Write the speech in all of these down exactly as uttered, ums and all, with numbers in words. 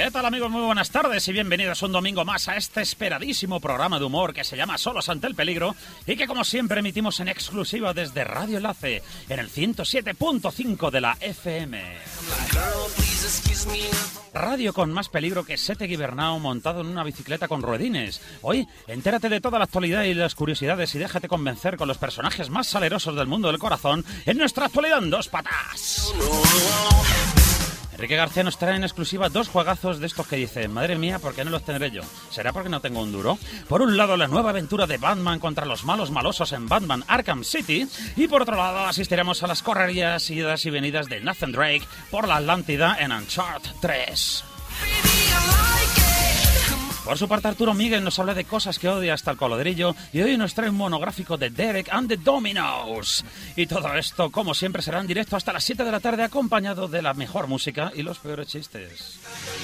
¿Qué tal, amigos? Muy buenas tardes y bienvenidos un domingo más a este esperadísimo programa de humor que se llama Solos ante el peligro y que, como siempre, emitimos en exclusiva desde Radio Enlace en el ciento siete punto cinco de la F M. Radio con más peligro que Sete Gibernau montado en una bicicleta con ruedines. Hoy, entérate de toda la actualidad y las curiosidades y déjate convencer con los personajes más salerosos del mundo del corazón en nuestra actualidad en dos patas. Enrique García nos trae en exclusiva dos juegazos de estos que dicen, madre mía, ¿por qué no los tendré yo? ¿Será porque no tengo un duro? Por un lado, la nueva aventura de Batman contra los malos malosos en Batman Arkham City, y por otro lado, asistiremos a las correrías, idas y venidas de Nathan Drake por la Atlántida en Uncharted tres. Por su parte, Arturo Miguel nos habla de cosas que odia hasta el colodrillo y hoy nos trae un monográfico de Derek and the Dominos. Y todo esto, como siempre, será en directo hasta las siete de la tarde, acompañado de la mejor música y los peores chistes.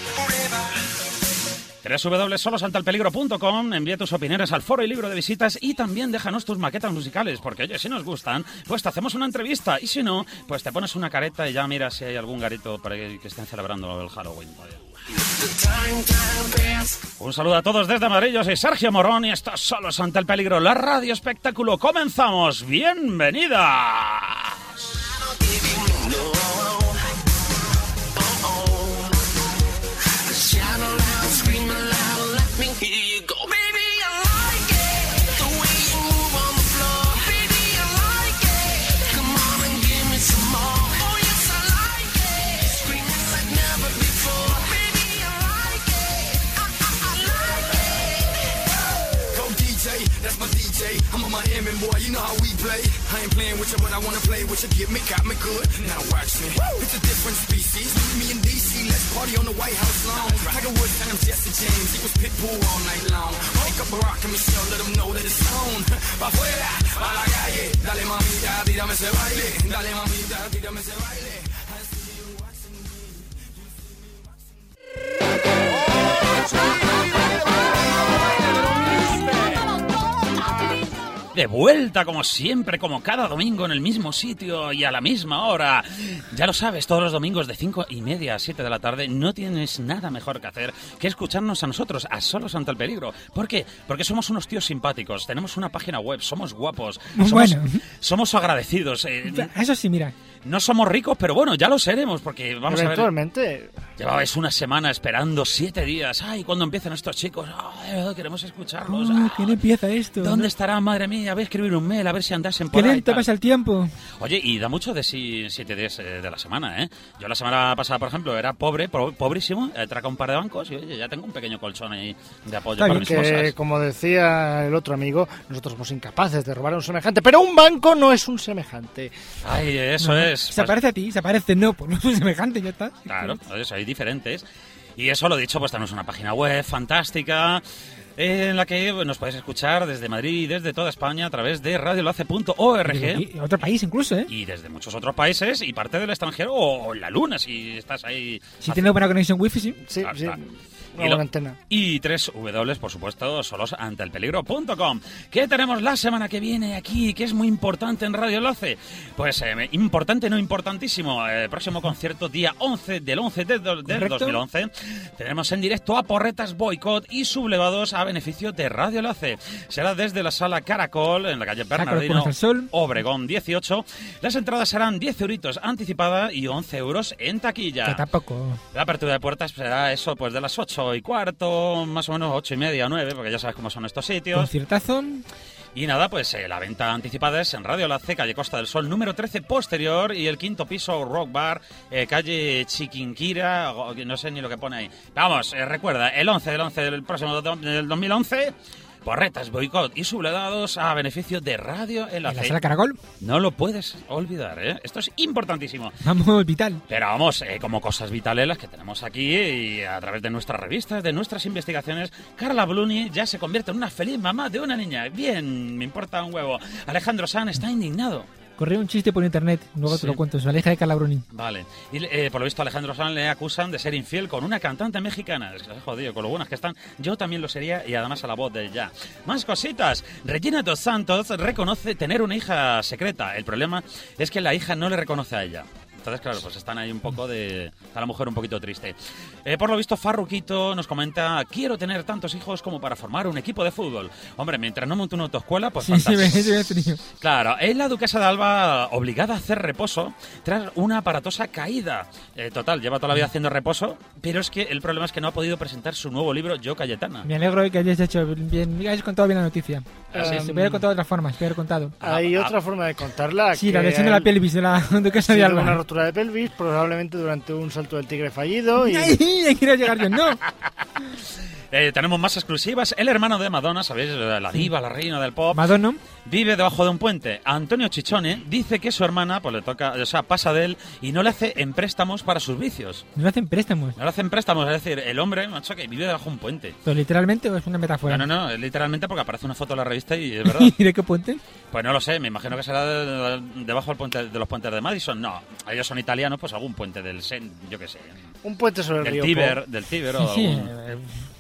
doble u doble u doble u punto solos ante el peligro punto com, envía tus opiniones al foro y libro de visitas y también déjanos tus maquetas musicales, porque oye, si nos gustan, pues te hacemos una entrevista y si no, pues te pones una careta y ya mira si hay algún garito para que estén celebrando el Halloween. Un saludo a todos desde Madrid, yo soy Sergio Morón y esto es Solos ante el peligro, la radio espectáculo. ¡Comenzamos! ¡Bienvenidas! That's my D J, I'm a Miami boy, you know how we play. I ain't playing with you, but I wanna play with you. Get me, got me good, now watch me. Woo! It's a different species, me and D C, let's party on the White House lawn. Tiger Woods times Jesse James, he was Pitbull all night long. Wake up Barack and Michelle, let them know that it's on. Pa' afuera, pa' la calle, dale mamita, tírame ese baile. Dale mamita, tírame ese baile. I see you watching me, you see me watching me. De vuelta, como siempre, como cada domingo en el mismo sitio y a la misma hora. Ya lo sabes, todos los domingos de cinco y media a siete de la tarde no tienes nada mejor que hacer que escucharnos a nosotros, a Solos ante el peligro. ¿Por qué? Porque somos unos tíos simpáticos, tenemos una página web, somos guapos, somos, bueno. somos agradecidos. Eh, Eso sí, mira. No somos ricos, pero bueno, ya lo seremos, porque vamos Eventualmente. a ver... Llevabais una semana esperando siete días. Ay, ¿cuándo empiezan estos chicos? Ay, queremos escucharlos. Oh, ¿quién empieza esto? ¿Dónde ¿no? estará? Madre mía, voy a escribir un mail, a ver si andasen por Qué ahí. lento pasa el tiempo. Oye, y da mucho de sí siete días eh, de la semana, ¿eh? Yo la semana pasada, por ejemplo, era pobre, po pobrísimo, he tracado un par de bancos y oye, ya tengo un pequeño colchón ahí de apoyo Está para bien, mis Que, cosas. como decía el otro amigo, nosotros somos incapaces de robar a un semejante, pero un banco no es un semejante. Ay, eso No, es. Se Pues, parece a ti, se parece, no, pues no es un semejante, ya está. claro, oye, sois diferentes. Y eso, lo dicho, pues tenemos una página web fantástica eh, en la que nos podéis escuchar desde Madrid y desde toda España a través de radio enlace punto org. Y otro país incluso, ¿eh? Y desde muchos otros países y parte del extranjero o en la luna, si estás ahí. Si tienes buena conexión wifi, sí. Sí, Ah, sí. ah. Una Y, lo, buena antena. y tres W, por supuesto, solos ante el peligro punto com. ¿Qué tenemos la semana que viene aquí? ¿Qué es muy importante en Radio Enlace? Pues eh, importante, no importantísimo. El próximo concierto, día once del once de, del Correcto. dos mil once. Tenemos en directo a Porretas Boicot y Sublevados a beneficio de Radio Enlace. Será desde la sala Caracol, en la calle Bernardino, Puerta del Sol. Obregón dieciocho. Las entradas serán diez euritos anticipada y once euros en taquilla. Que tampoco. La apertura de puertas será eso, pues de las ocho y cuarto, más o menos ocho y media, nueve, porque ya sabes cómo son estos sitios. Conciertazo. Y nada, pues eh, la venta anticipada es en Radio Enlace, calle Costa del Sol, número trece posterior, y el quinto piso, Rock Bar, eh, calle Chiquinquira, no sé ni lo que pone ahí. Vamos, eh, recuerda, el once del once del próximo do, del dos mil once... Porretas, Boicot y Sublevados a beneficio de Radio En la Enlace. sala Caracol. No lo puedes olvidar, ¿eh? Esto es importantísimo. Vamos, vital. Pero vamos, eh, como cosas vitales las que tenemos aquí y a través de nuestras revistas, de nuestras investigaciones, Carla Bruni ya se convierte en una feliz mamá de una niña. Bien, me importa un huevo. Alejandro Sanz está indignado. Corrí un chiste por internet, luego Sí. te lo cuento, se aleja de Calabroni. Vale. Y eh, por lo visto Alejandro Sanz le acusan de ser infiel con una cantante mexicana. Es que se ha jodido, con lo buenas que están. Yo también lo sería y además a la voz de ella. Más cositas. Regina dos Santos reconoce tener una hija secreta. El problema es que la hija no le reconoce a ella. Entonces, claro, pues están ahí un poco de... Está la mujer un poquito triste. Eh, por lo visto, Farruquito nos comenta: quiero tener tantos hijos como para formar un equipo de fútbol. Hombre, mientras no monte una autoescuela, pues Sí, fantástico. sí, me- sí, me he tenido. Claro, es la duquesa de Alba obligada a hacer reposo tras una aparatosa caída. Eh, total, lleva toda la vida haciendo reposo, pero es que el problema es que no ha podido presentar su nuevo libro, Yo Cayetana. Me alegro de que hayas hecho bien, hayas contado bien la noticia. Así Se hubiera contado de otras formas, te hubiera contado. Hay Ah, otra forma de contarla. Sí, que la lesión de la él- pelvis de la duquesa sí, de tuvo una Alba. rotura de pelvis, probablemente durante un salto del tigre fallido. Y... ¡Ay! Ahí quiero llegar yo, no. Eh, tenemos más exclusivas. El hermano de Madonna, ¿sabéis? La diva, la reina del pop. Madonna. Vive debajo de un puente. Antonio Chichone dice que su hermana, pues le toca, o sea, pasa de él y no le hace en préstamos para sus vicios. No hacen préstamos. No le hacen préstamos, es decir, el hombre, macho, que vive debajo de un puente. ¿Pero literalmente o es una metáfora? No, no, no, es literalmente porque aparece una foto en la revista y es verdad. ¿Y de qué puente? Pues no lo sé, me imagino que será de- de- debajo del puente, de los puentes de Madison. No, ellos son italianos, pues algún puente del Sen, yo qué sé. Un puente sobre el Del río Tíber, Po. del Tíber o Sí, algún... eh,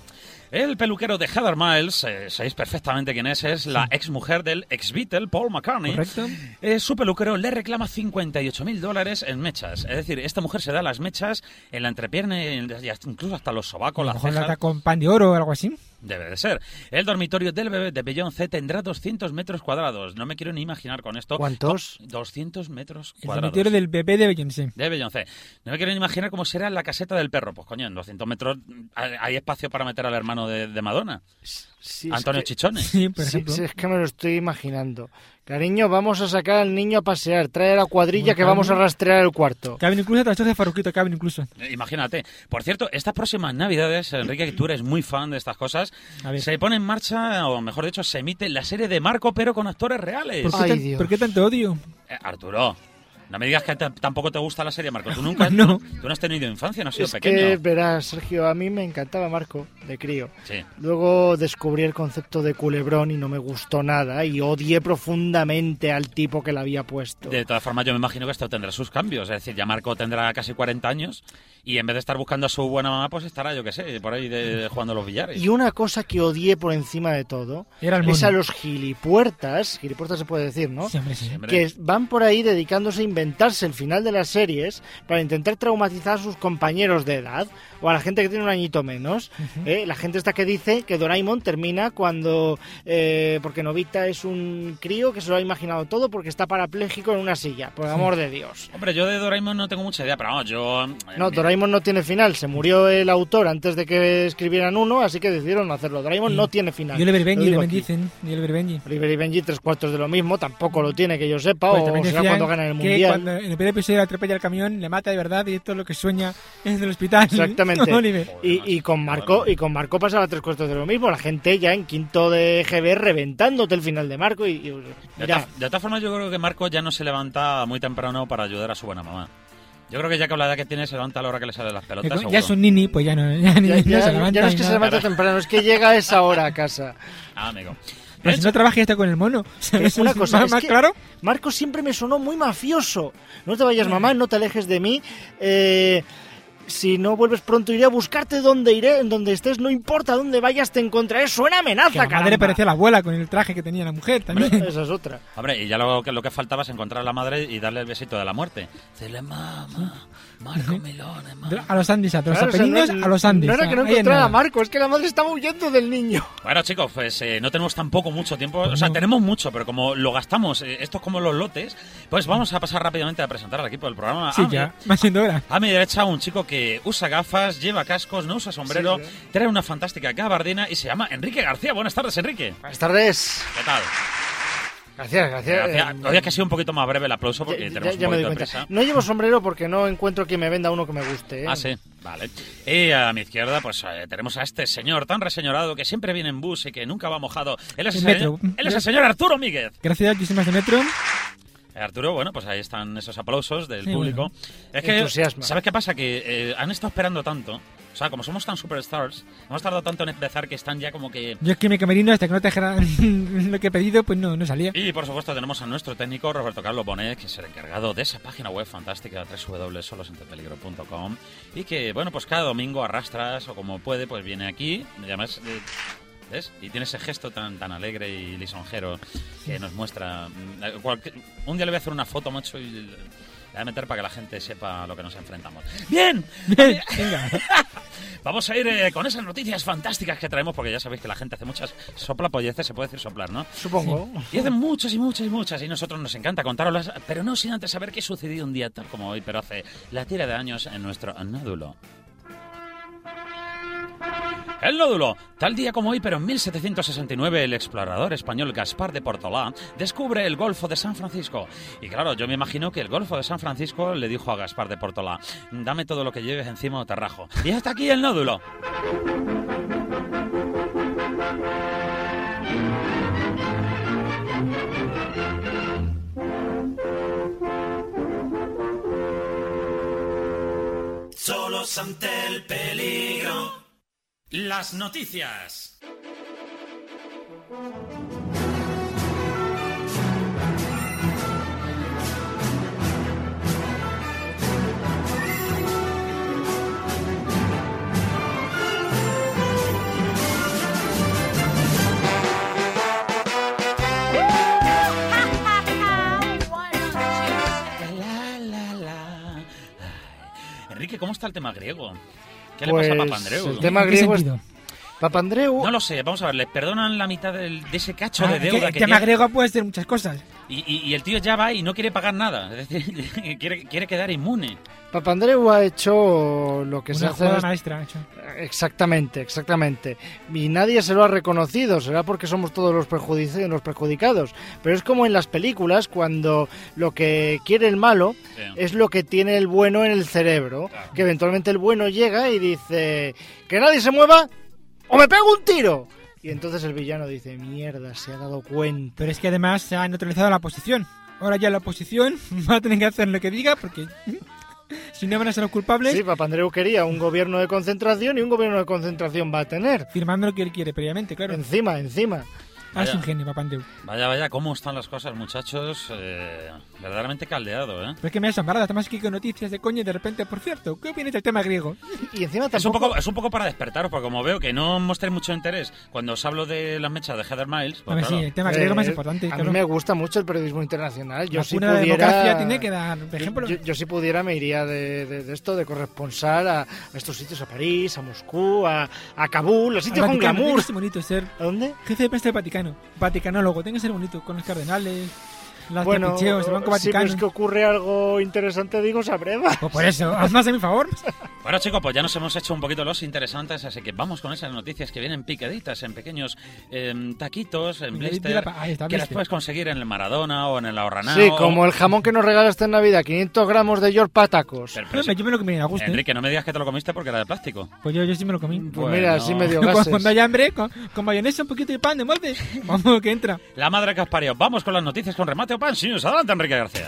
El peluquero de Heather Miles, eh, sabéis perfectamente quién es, es la ex mujer del ex Beatle, Paul McCartney. correcto. Eh, su peluquero le reclama cincuenta y ocho mil dólares en mechas. Es decir, esta mujer se da las mechas en la entrepierna y hasta- incluso hasta los A sobacos, lo las mejor la cejas. ata con pan de oro o algo así. Debe de ser. El dormitorio del bebé de Beyoncé tendrá doscientos metros cuadrados. No me quiero ni imaginar con esto. ¿Cuántos? doscientos metros El cuadrados. dormitorio del bebé de Beyoncé. De Beyoncé. No me quiero ni imaginar cómo será la caseta del perro. Pues coño, en doscientos metros hay hay espacio para meter al hermano de, de Madonna, Sí, es Antonio que- Chichone. Sí, por Sí, ejemplo. sí, es que me lo estoy imaginando. Cariño, vamos a sacar al niño a pasear. Trae a la cuadrilla Bueno, que vamos a calma. rastrear el cuarto. Caben incluso hasta los de Farruquito, caben incluso. Eh, Imagínate. Por cierto, estas próximas navidades, Enrique, que tú eres muy fan de estas cosas, A ver. se pone en marcha, o mejor dicho, se emite la serie de Marco, pero con actores reales. ¿Por qué, Ay, tan- Dios. ¿por qué tanto odio? Eh, Arturo, no me digas que t- tampoco te gusta la serie, Marco. Tú nunca No. tú, tú no has tenido infancia, no has sido Es pequeño. que, verás, Sergio, a mí me encantaba Marco, de crío. Sí. Luego descubrí el concepto de culebrón y no me gustó nada y odié profundamente al tipo que la había puesto. De todas formas, yo me imagino que esto tendrá sus cambios. Es decir, ya Marco tendrá casi cuarenta años y en vez de estar buscando a su buena mamá, pues estará, yo qué sé, por ahí de, jugando a los billares. Y una cosa que odié por encima de todo Era el es mono. a los gilipuertas, gilipuertas se puede decir, ¿no? Sí, hombre, sí. Hombre, Que van por ahí dedicándose a inventarse el final de las series para intentar traumatizar a sus compañeros de edad o a la gente que tiene un añito menos. ¿eh? La gente esta que dice que Doraemon termina cuando... eh, porque Novita es un crío que se lo ha imaginado todo porque está parapléjico en una silla, por el amor de Dios. Hombre, yo de Doraemon no tengo mucha idea, pero vamos, yo... eh, No, mi- Doraemon no tiene final. Se murió el autor antes de que escribieran uno, así que decidieron no hacerlo. Doraemon Y- no tiene final. Y Oliver Lo Benji digo también aquí. dicen. Y Oliver Benji. Oliver y Benji, tres cuartos de lo mismo, tampoco lo tiene que yo sepa, Pues o también será decían cuando ganan el que mundial. cuando en el primer episodio atropella el camión, le mata de verdad y esto es lo que sueña en el hospital. Exactamente. Oliver. Y, y con Marco y con Marco pasaba tres cuartos de lo mismo. La gente ya en quinto de G B reventándote el final de Marco y, y- De, mira, ta- de todas formas, yo creo que Marco ya no se levanta muy temprano para ayudar a su buena mamá. Yo creo que ya con la edad que tiene se levanta a la hora que le salen las pelotas. Ya seguro. es un nini, pues ya no, ya, ni- ya, no ya- se levanta. ya no es ni que se nada. levanta temprano, es que llega a esa hora a casa. Ah, amigo. Pero si no trabaja ya está con el mono. ¿Sabes? Una cosa, ¿Más, es más que claro? Marco siempre me sonó muy mafioso. No te vayas, mamá, no te alejes de mí. Eh, si no vuelves pronto iré a buscarte donde iré, en donde estés, no importa dónde vayas, te encontraré. Suena amenaza, Que la madre caramba. parecía la abuela con el traje que tenía la mujer también. Esa es otra. Hombre, y ya lo que, lo que faltaba es encontrar a la madre y darle el besito de la muerte. Decirle, mamá, Marco Milone, mamá. A los Andis, a los Claro, o sea, Apeninos, no- a los Andes. No era que no Ahí en encontrara nada. a Marco, es que la madre estaba huyendo del niño. Bueno, chicos, pues eh, no tenemos tampoco mucho tiempo. O sea, No. tenemos mucho, pero como lo gastamos, eh, esto es como los lotes, pues vamos a pasar rápidamente a presentar al equipo del programa. Sí, Ah, ya, mira, va siendo hora. a mi derecha, un chico que usa gafas, lleva cascos, no usa sombrero, Sí, sí. trae una fantástica gabardina y se llama Enrique García. Buenas tardes, Enrique. Buenas tardes. ¿Qué tal? Gracias, gracias. Gracias. Hoy es que ha sido un poquito más breve el aplauso porque Ya- ya- tenemos ya un me doy poquito de cuenta. prisa. No llevo sombrero porque no encuentro quien me venda uno que me guste. ¿eh? Ah, sí, vale. Y a mi izquierda, pues eh, tenemos a este señor tan reseñorado que siempre viene en bus y que nunca va mojado. Él es el, El señor, metro. él es el señor Arturo Míguez. Gracias, muchísimas de Metro. Eh, Arturo, bueno, pues ahí están esos aplausos del Sí, público. Es que, Entusiasma. ¿sabes qué pasa? Que eh, han estado esperando tanto. O sea, como somos tan superstars, hemos tardado tanto en empezar que están ya como que... Yo es que mi camerino, hasta que no te dejaran lo que he pedido, pues no, no salía. Y por supuesto tenemos a nuestro técnico Roberto Carlos Bonet, que es el encargado de esa página web fantástica doble u doble u doble u punto solos ante peligro punto com y que, bueno, pues cada domingo arrastras o como puede, pues viene aquí y además... eh, ¿ves? Y tiene ese gesto tan tan alegre y lisonjero que nos muestra... mm, cualquier- un día le voy a hacer una foto, macho, y... voy a meter para que la gente sepa a lo que nos enfrentamos. ¡Bien! Bien, venga. Vamos a ir eh, con esas noticias fantásticas que traemos, porque ya sabéis que la gente hace muchas soplapolleces, se puede decir soplar, ¿no? Supongo. Y hacen muchas y muchas y muchas, y nosotros nos encanta contarlas, pero no sin antes saber qué sucedió un día tal como hoy, pero hace la tira de años en nuestro nódulo. El nódulo. Tal día como hoy, pero en mil setecientos sesenta y nueve, el explorador español Gaspar de Portolà descubre el Golfo de San Francisco. Y claro, yo me imagino que el Golfo de San Francisco le dijo a Gaspar de Portolà: dame todo lo que lleves encima o te rajo. Y hasta aquí el nódulo. Solos ante el peligro. Las noticias. La, la, la. Ay. Enrique, ¿cómo está el tema griego? ¿Qué Pues, le pasa a Papandreou? el tema ¿En qué griego es... sentido? Papandreou... No lo sé, vamos a ver, le perdonan la mitad del- de ese cacho Ah, de es que deuda el que tema tiene. griego puede ser muchas cosas. Y, y- y el tío ya va y no quiere pagar nada. Es decir, quiere, quiere quedar inmune. Papandreou ha hecho lo que se Una hace... jugada en este- maestra. ha hecho. Exactamente, exactamente. Y nadie se lo ha reconocido, será porque somos todos los, perjudici- los perjudicados. Pero es como en las películas, cuando lo que quiere el malo Sí. es lo que tiene el bueno en el cerebro. Claro. Que eventualmente el bueno llega y dice: que nadie se mueva o me pego un tiro. Y entonces el villano dice: mierda, se ha dado cuenta. Pero es que además se ha neutralizado la oposición. Ahora ya la oposición va a tener que hacer lo que diga porque si no van a ser los culpables, Sí, Papandreou quería un gobierno de concentración y un gobierno de concentración va a tener. firmando lo que él quiere previamente, claro. Encima, encima. Ah, es Vaya. un genio, Papandreou. Vaya, vaya, cómo están las cosas, muchachos. Eh, verdaderamente caldeado, ¿eh? Pero es que me ha asombrado, además que con noticias de coña y de repente, por cierto, ¿qué opinas del tema griego? Y encima Es un, tampoco... poco, es un poco para despertaros, porque como veo que no mostréis mucho interés cuando os hablo de las mechas de Heather Miles, pues A ver, claro. sí, el tema griego Eh, más importante. A claro. mí me gusta mucho el periodismo internacional. Yo La si cuna de la pudiera... democracia tiene que dar ejemplo. Yo, yo si pudiera me iría de, de- de esto, de corresponsal a, a estos sitios, a París, a Moscú, a, a Kabul, a sitios Al con Vaticano, glamour. tiene que ser bonito ser ¿A dónde? jefe de prensa del Vaticano, vaticanólogo, tiene que ser bonito, con los cardenales, los Bueno, capucheos, el Banco si Vaticano. ves que ocurre algo interesante, digo, sabremos. Pues por eso, haz más a mi favor. Bueno, chicos, pues ya nos hemos hecho un poquito los interesantes, así que vamos con esas noticias que vienen picaditas en pequeños eh, taquitos, en Di- di blister, la pa- ahí está, que las blister. puedes conseguir en el Maradona o en el Ahorranao. Sí, como el jamón que nos regalaste en Navidad, quinientos gramos de York Patacos. Pero- pero No, yo me lo comí a gusto. ¿eh? Enrique, no me digas que te lo comiste porque era de plástico. Pues yo, yo sí me lo comí. Pues Bueno. mira, así me dio Cuando, gases. cuando haya hambre, con, con mayonesa, un poquito de pan de molde. Vamos, que entra. La madre que os parió. Vamos con las noticias con remate o pansius. Adelante, Enrique García.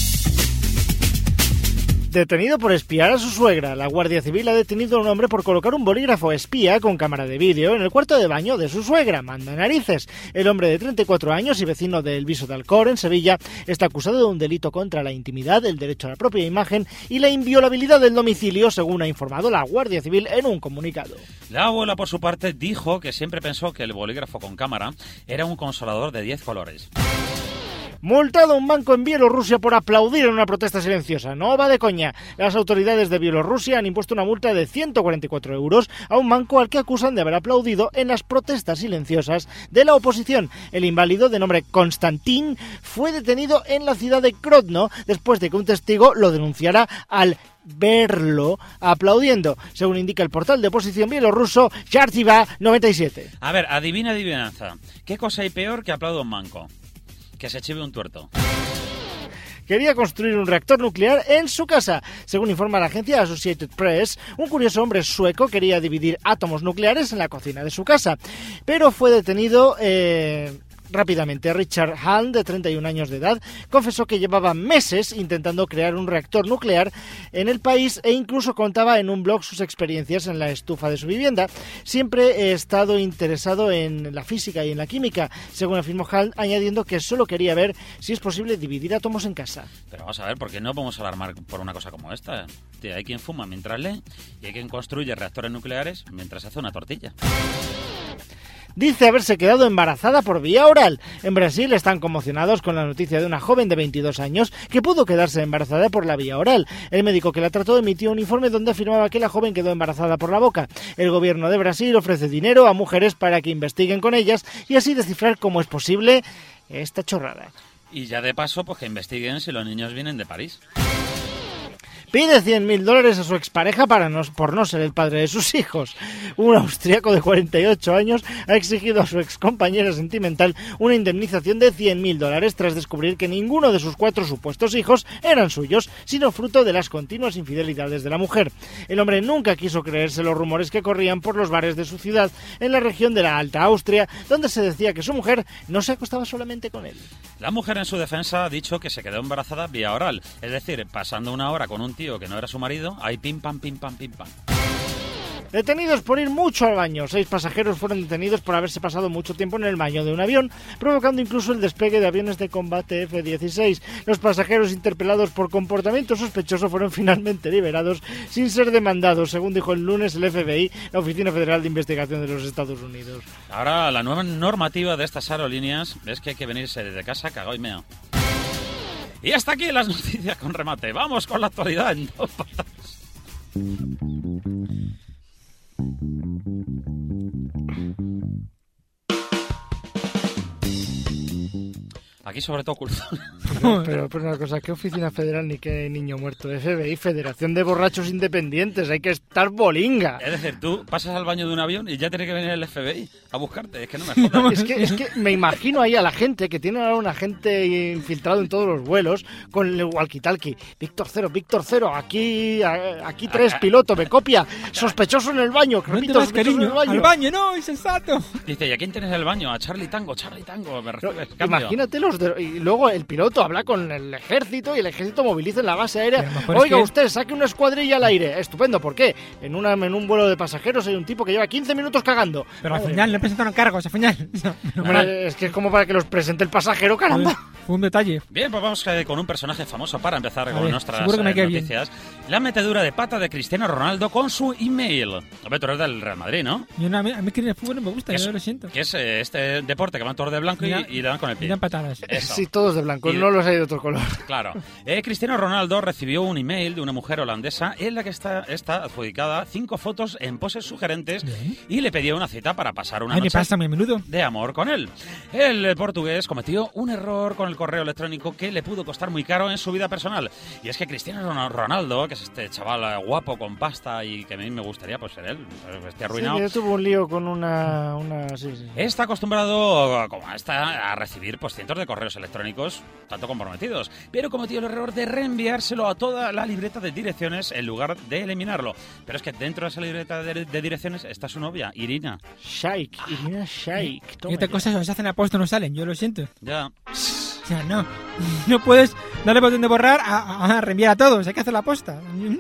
Detenido por espiar a su suegra, la Guardia Civil ha detenido a un hombre por colocar un bolígrafo espía con cámara de vídeo en el cuarto de baño de su suegra. Manda narices. El hombre de treinta y cuatro años y vecino del Viso de Alcor, en Sevilla, está acusado de un delito contra la intimidad, el derecho a la propia imagen y la inviolabilidad del domicilio, según ha informado la Guardia Civil en un comunicado. La abuela, por su parte, dijo que siempre pensó que el bolígrafo con cámara era un consolador de diez colores. Multado un banco en Bielorrusia por aplaudir en una protesta silenciosa. No va de coña. Las autoridades de Bielorrusia han impuesto una multa de ciento cuarenta y cuatro euros a un banco al que acusan de haber aplaudido en las protestas silenciosas de la oposición. El inválido, de nombre Konstantin, fue detenido en la ciudad de Grodno después de que un testigo lo denunciara al verlo aplaudiendo, según indica el portal de oposición bielorruso Yartiva noventa y siete. A ver, adivina, adivinanza. ¿Qué cosa hay peor que aplaudo un manco? Que se chive un tuerto. Quería construir un reactor nuclear en su casa. Según informa la agencia Associated Press, un curioso hombre sueco quería dividir átomos nucleares en la cocina de su casa, pero fue detenido eh, rápidamente. Richard Hahn, de treinta y un años de edad, confesó que llevaba meses intentando crear un reactor nuclear en el país e incluso contaba en un blog sus experiencias en la estufa de su vivienda. Siempre he estado interesado en la física y en la química, según afirmó Hahn, añadiendo que solo quería ver si es posible dividir átomos en casa. Pero vamos a ver, ¿por qué no podemos alarmar por una cosa como esta? Tío, hay quien fuma mientras lee y hay quien construye reactores nucleares mientras hace una tortilla. dice haberse quedado embarazada por vía oral. En Brasil están conmocionados con la noticia de una joven de veintidós años que pudo quedarse embarazada por la vía oral. El médico que la trató emitió un informe donde afirmaba que la joven quedó embarazada por la boca. El gobierno de Brasil ofrece dinero a mujeres para que investiguen con ellas y así descifrar cómo es posible esta chorrada. Y ya de paso, pues que investiguen si los niños vienen de París. Pide cien mil dólares a su expareja para no, por no ser el padre de sus hijos. Un austriaco de cuarenta y ocho años ha exigido a su excompañera sentimental una indemnización de cien mil dólares tras descubrir que ninguno de sus cuatro supuestos hijos eran suyos, sino fruto de las continuas infidelidades de la mujer. El hombre nunca quiso creerse los rumores que corrían por los bares de su ciudad, en la región de la Alta Austria, donde se decía que su mujer no se acostaba solamente con él. La mujer en su defensa ha dicho que se quedó embarazada vía oral, es decir, pasando una hora con un tío que no era su marido, ahí pim pam, pim pam, pim pam. Detenidos por ir mucho al baño. Seis pasajeros fueron detenidos por haberse pasado mucho tiempo en el baño de un avión, provocando incluso el despegue de aviones de combate F dieciséis. Los pasajeros interpelados por comportamiento sospechoso fueron finalmente liberados sin ser demandados, según dijo el lunes el F B I, la Oficina Federal de Investigación de los Estados Unidos. Ahora, la nueva normativa de estas aerolíneas es que hay que venirse desde casa cagado y meo. Y hasta aquí las noticias con remate. Vamos con la actualidad en dos patas. Aquí sobre todo cultura. Pero, pero, pero una cosa, ¿qué oficina federal ni qué niño muerto? F B I, Federación de Borrachos Independientes, hay que estar bolinga. Es decir, tú pasas al baño de un avión y ya tiene que venir el F B I a buscarte. Es que no me jodas. Es que, es que me imagino ahí a la gente que tiene ahora un agente infiltrado en todos los vuelos con el walkie-talkie. Víctor Cero, Víctor Cero, aquí, a, aquí tres, piloto, me copia. Sospechoso en el baño, repito, vas, sospechoso cariño, en el baño. al baño, no, insensato. Dice, ¿y a quién tienes en el baño? A Charlie Tango, Charlie Tango. Me recibes, No, cambio. imagínate los de, y luego el piloto habla con el ejército y el ejército moviliza en la base aérea. Pero a lo mejor es Oiga, que- usted, saque una escuadrilla al aire. Estupendo, ¿por qué? En, una, en un vuelo de pasajeros hay un tipo que lleva quince minutos cagando. Pero al Madre final le presentaron cargos, al final. No, mía. menos mal. Eh, Es que es como para que los presente el pasajero, caramba. Fue un detalle. Bien, pues vamos eh, con un personaje famoso para empezar A con ver, nuestras seguro que me eh, cae bien. noticias. La metedura de pata de Cristiano Ronaldo con su email. A ver, tú eres del Real Madrid, ¿no? Yo no, a, mí, a mí que el fútbol no me gusta, Eso. yo lo siento. Que es eh, este deporte que van todos de blanco y, Mira- y le dan con el pie. Miran patadas. Eso. Sí, todos de blanco, Y- no los hay de otro color. Claro. Eh, Cristiano Ronaldo recibió un email de una mujer holandesa en la que está, está adjudicada cinco fotos en poses sugerentes Bien. y le pedía una cita para pasar una Ay, me noche pasa muy a menudo. de amor con él. El eh, portugués cometió un error con el correo electrónico que le pudo costar muy caro en su vida personal. Y es que Cristiano Ron- Ronaldo, que es este chaval eh, guapo con pasta y que a mí me gustaría pues ser él, eh, esté arruinado, Sí, yo tuve un lío con una... una sí, sí. está acostumbrado como está, a recibir pues, cientos de correos electrónicos tanto comprometidos, pero cometió el error de reenviárselo a toda la libreta de direcciones en lugar de eliminarlo. Pero es que dentro de esa libreta de, de direcciones está su novia, Irina. Shaik, Irina Shaik. Y toma estas ya. cosas se hacen a posto, no salen, yo lo siento. Ya. O sea, no. No puedes darle botón de borrar a, a- a reenviar a todos, hay que hacer la posta.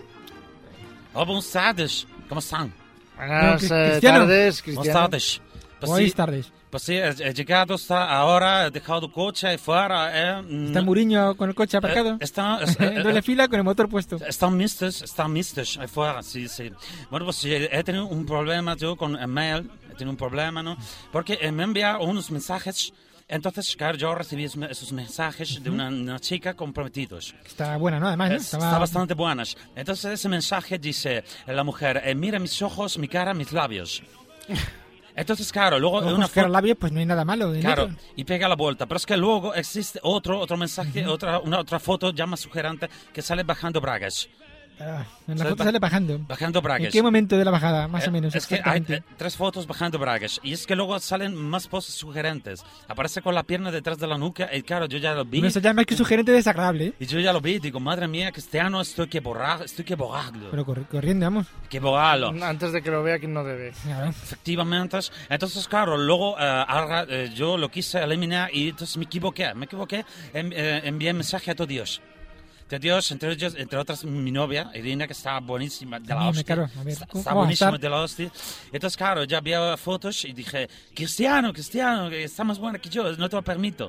Oh, buenas tardes. ¿Cómo están? Buenas No, eh, Cristiano. tardes, Buenas Cristiano. tardes. Pues Buenas sí, tardes. pues sí, he, he llegado hasta ahora, he dejado el coche ahí fuera. Eh, Está mm, Muriño con el coche aparcado. eh, está, es- eh, En doble eh, fila con el motor puesto. Están mistos, están mistos ahí fuera, sí, sí. Bueno, pues sí, he tenido un problema yo con el mail, he tenido un problema, ¿no? Porque eh, me envía unos mensajes, entonces, claro, yo recibí es- esos mensajes de una, una chica comprometidos. Está buena, ¿no? Además, ¿no? Es- Está bastante buenas. Entonces ese mensaje dice la mujer, eh, mira mis ojos, mi cara, mis labios. Entonces, claro, luego Ojos, una cara, foto... labios, pues no hay nada malo. en Claro, ello. y pega la vuelta. Pero es que luego existe otro otro mensaje, otra una otra foto ya más sugerente que sale bajando bragas. Ah, en la Sale foto ba- sale bajando. Bajando ¿En bragas. qué momento de la bajada, más Eh, o menos? Es que hay exactamente? eh, tres fotos bajando bragas. Y es que luego salen más poses sugerentes. Aparece con la pierna detrás de la nuca. Y claro, yo ya lo vi. No, eso ya es más que sugerente desagradable, ¿eh? Y yo ya lo vi. Digo, madre mía, Cristiano, estoy que borrar, estoy que borrarlo. Pero corri- corriendo, vamos. Que borrarlo. Antes de que lo vea quien no debe. Claro. Efectivamente. Entonces, claro, luego eh, ahora, eh, yo lo quise eliminar y entonces me equivoqué. Me equivoqué, en, eh, envié mensaje a todo Dios. De Dios, entre, ellos, entre otras mi novia, Irina, que está buenísima de la Dime, hostia. claro, a ver, está ¿cómo está va a buenísima estar? de la hostia. Entonces, claro, ya había fotos y dije, Cristiano, Cristiano, que está más buena que yo, no te lo permito.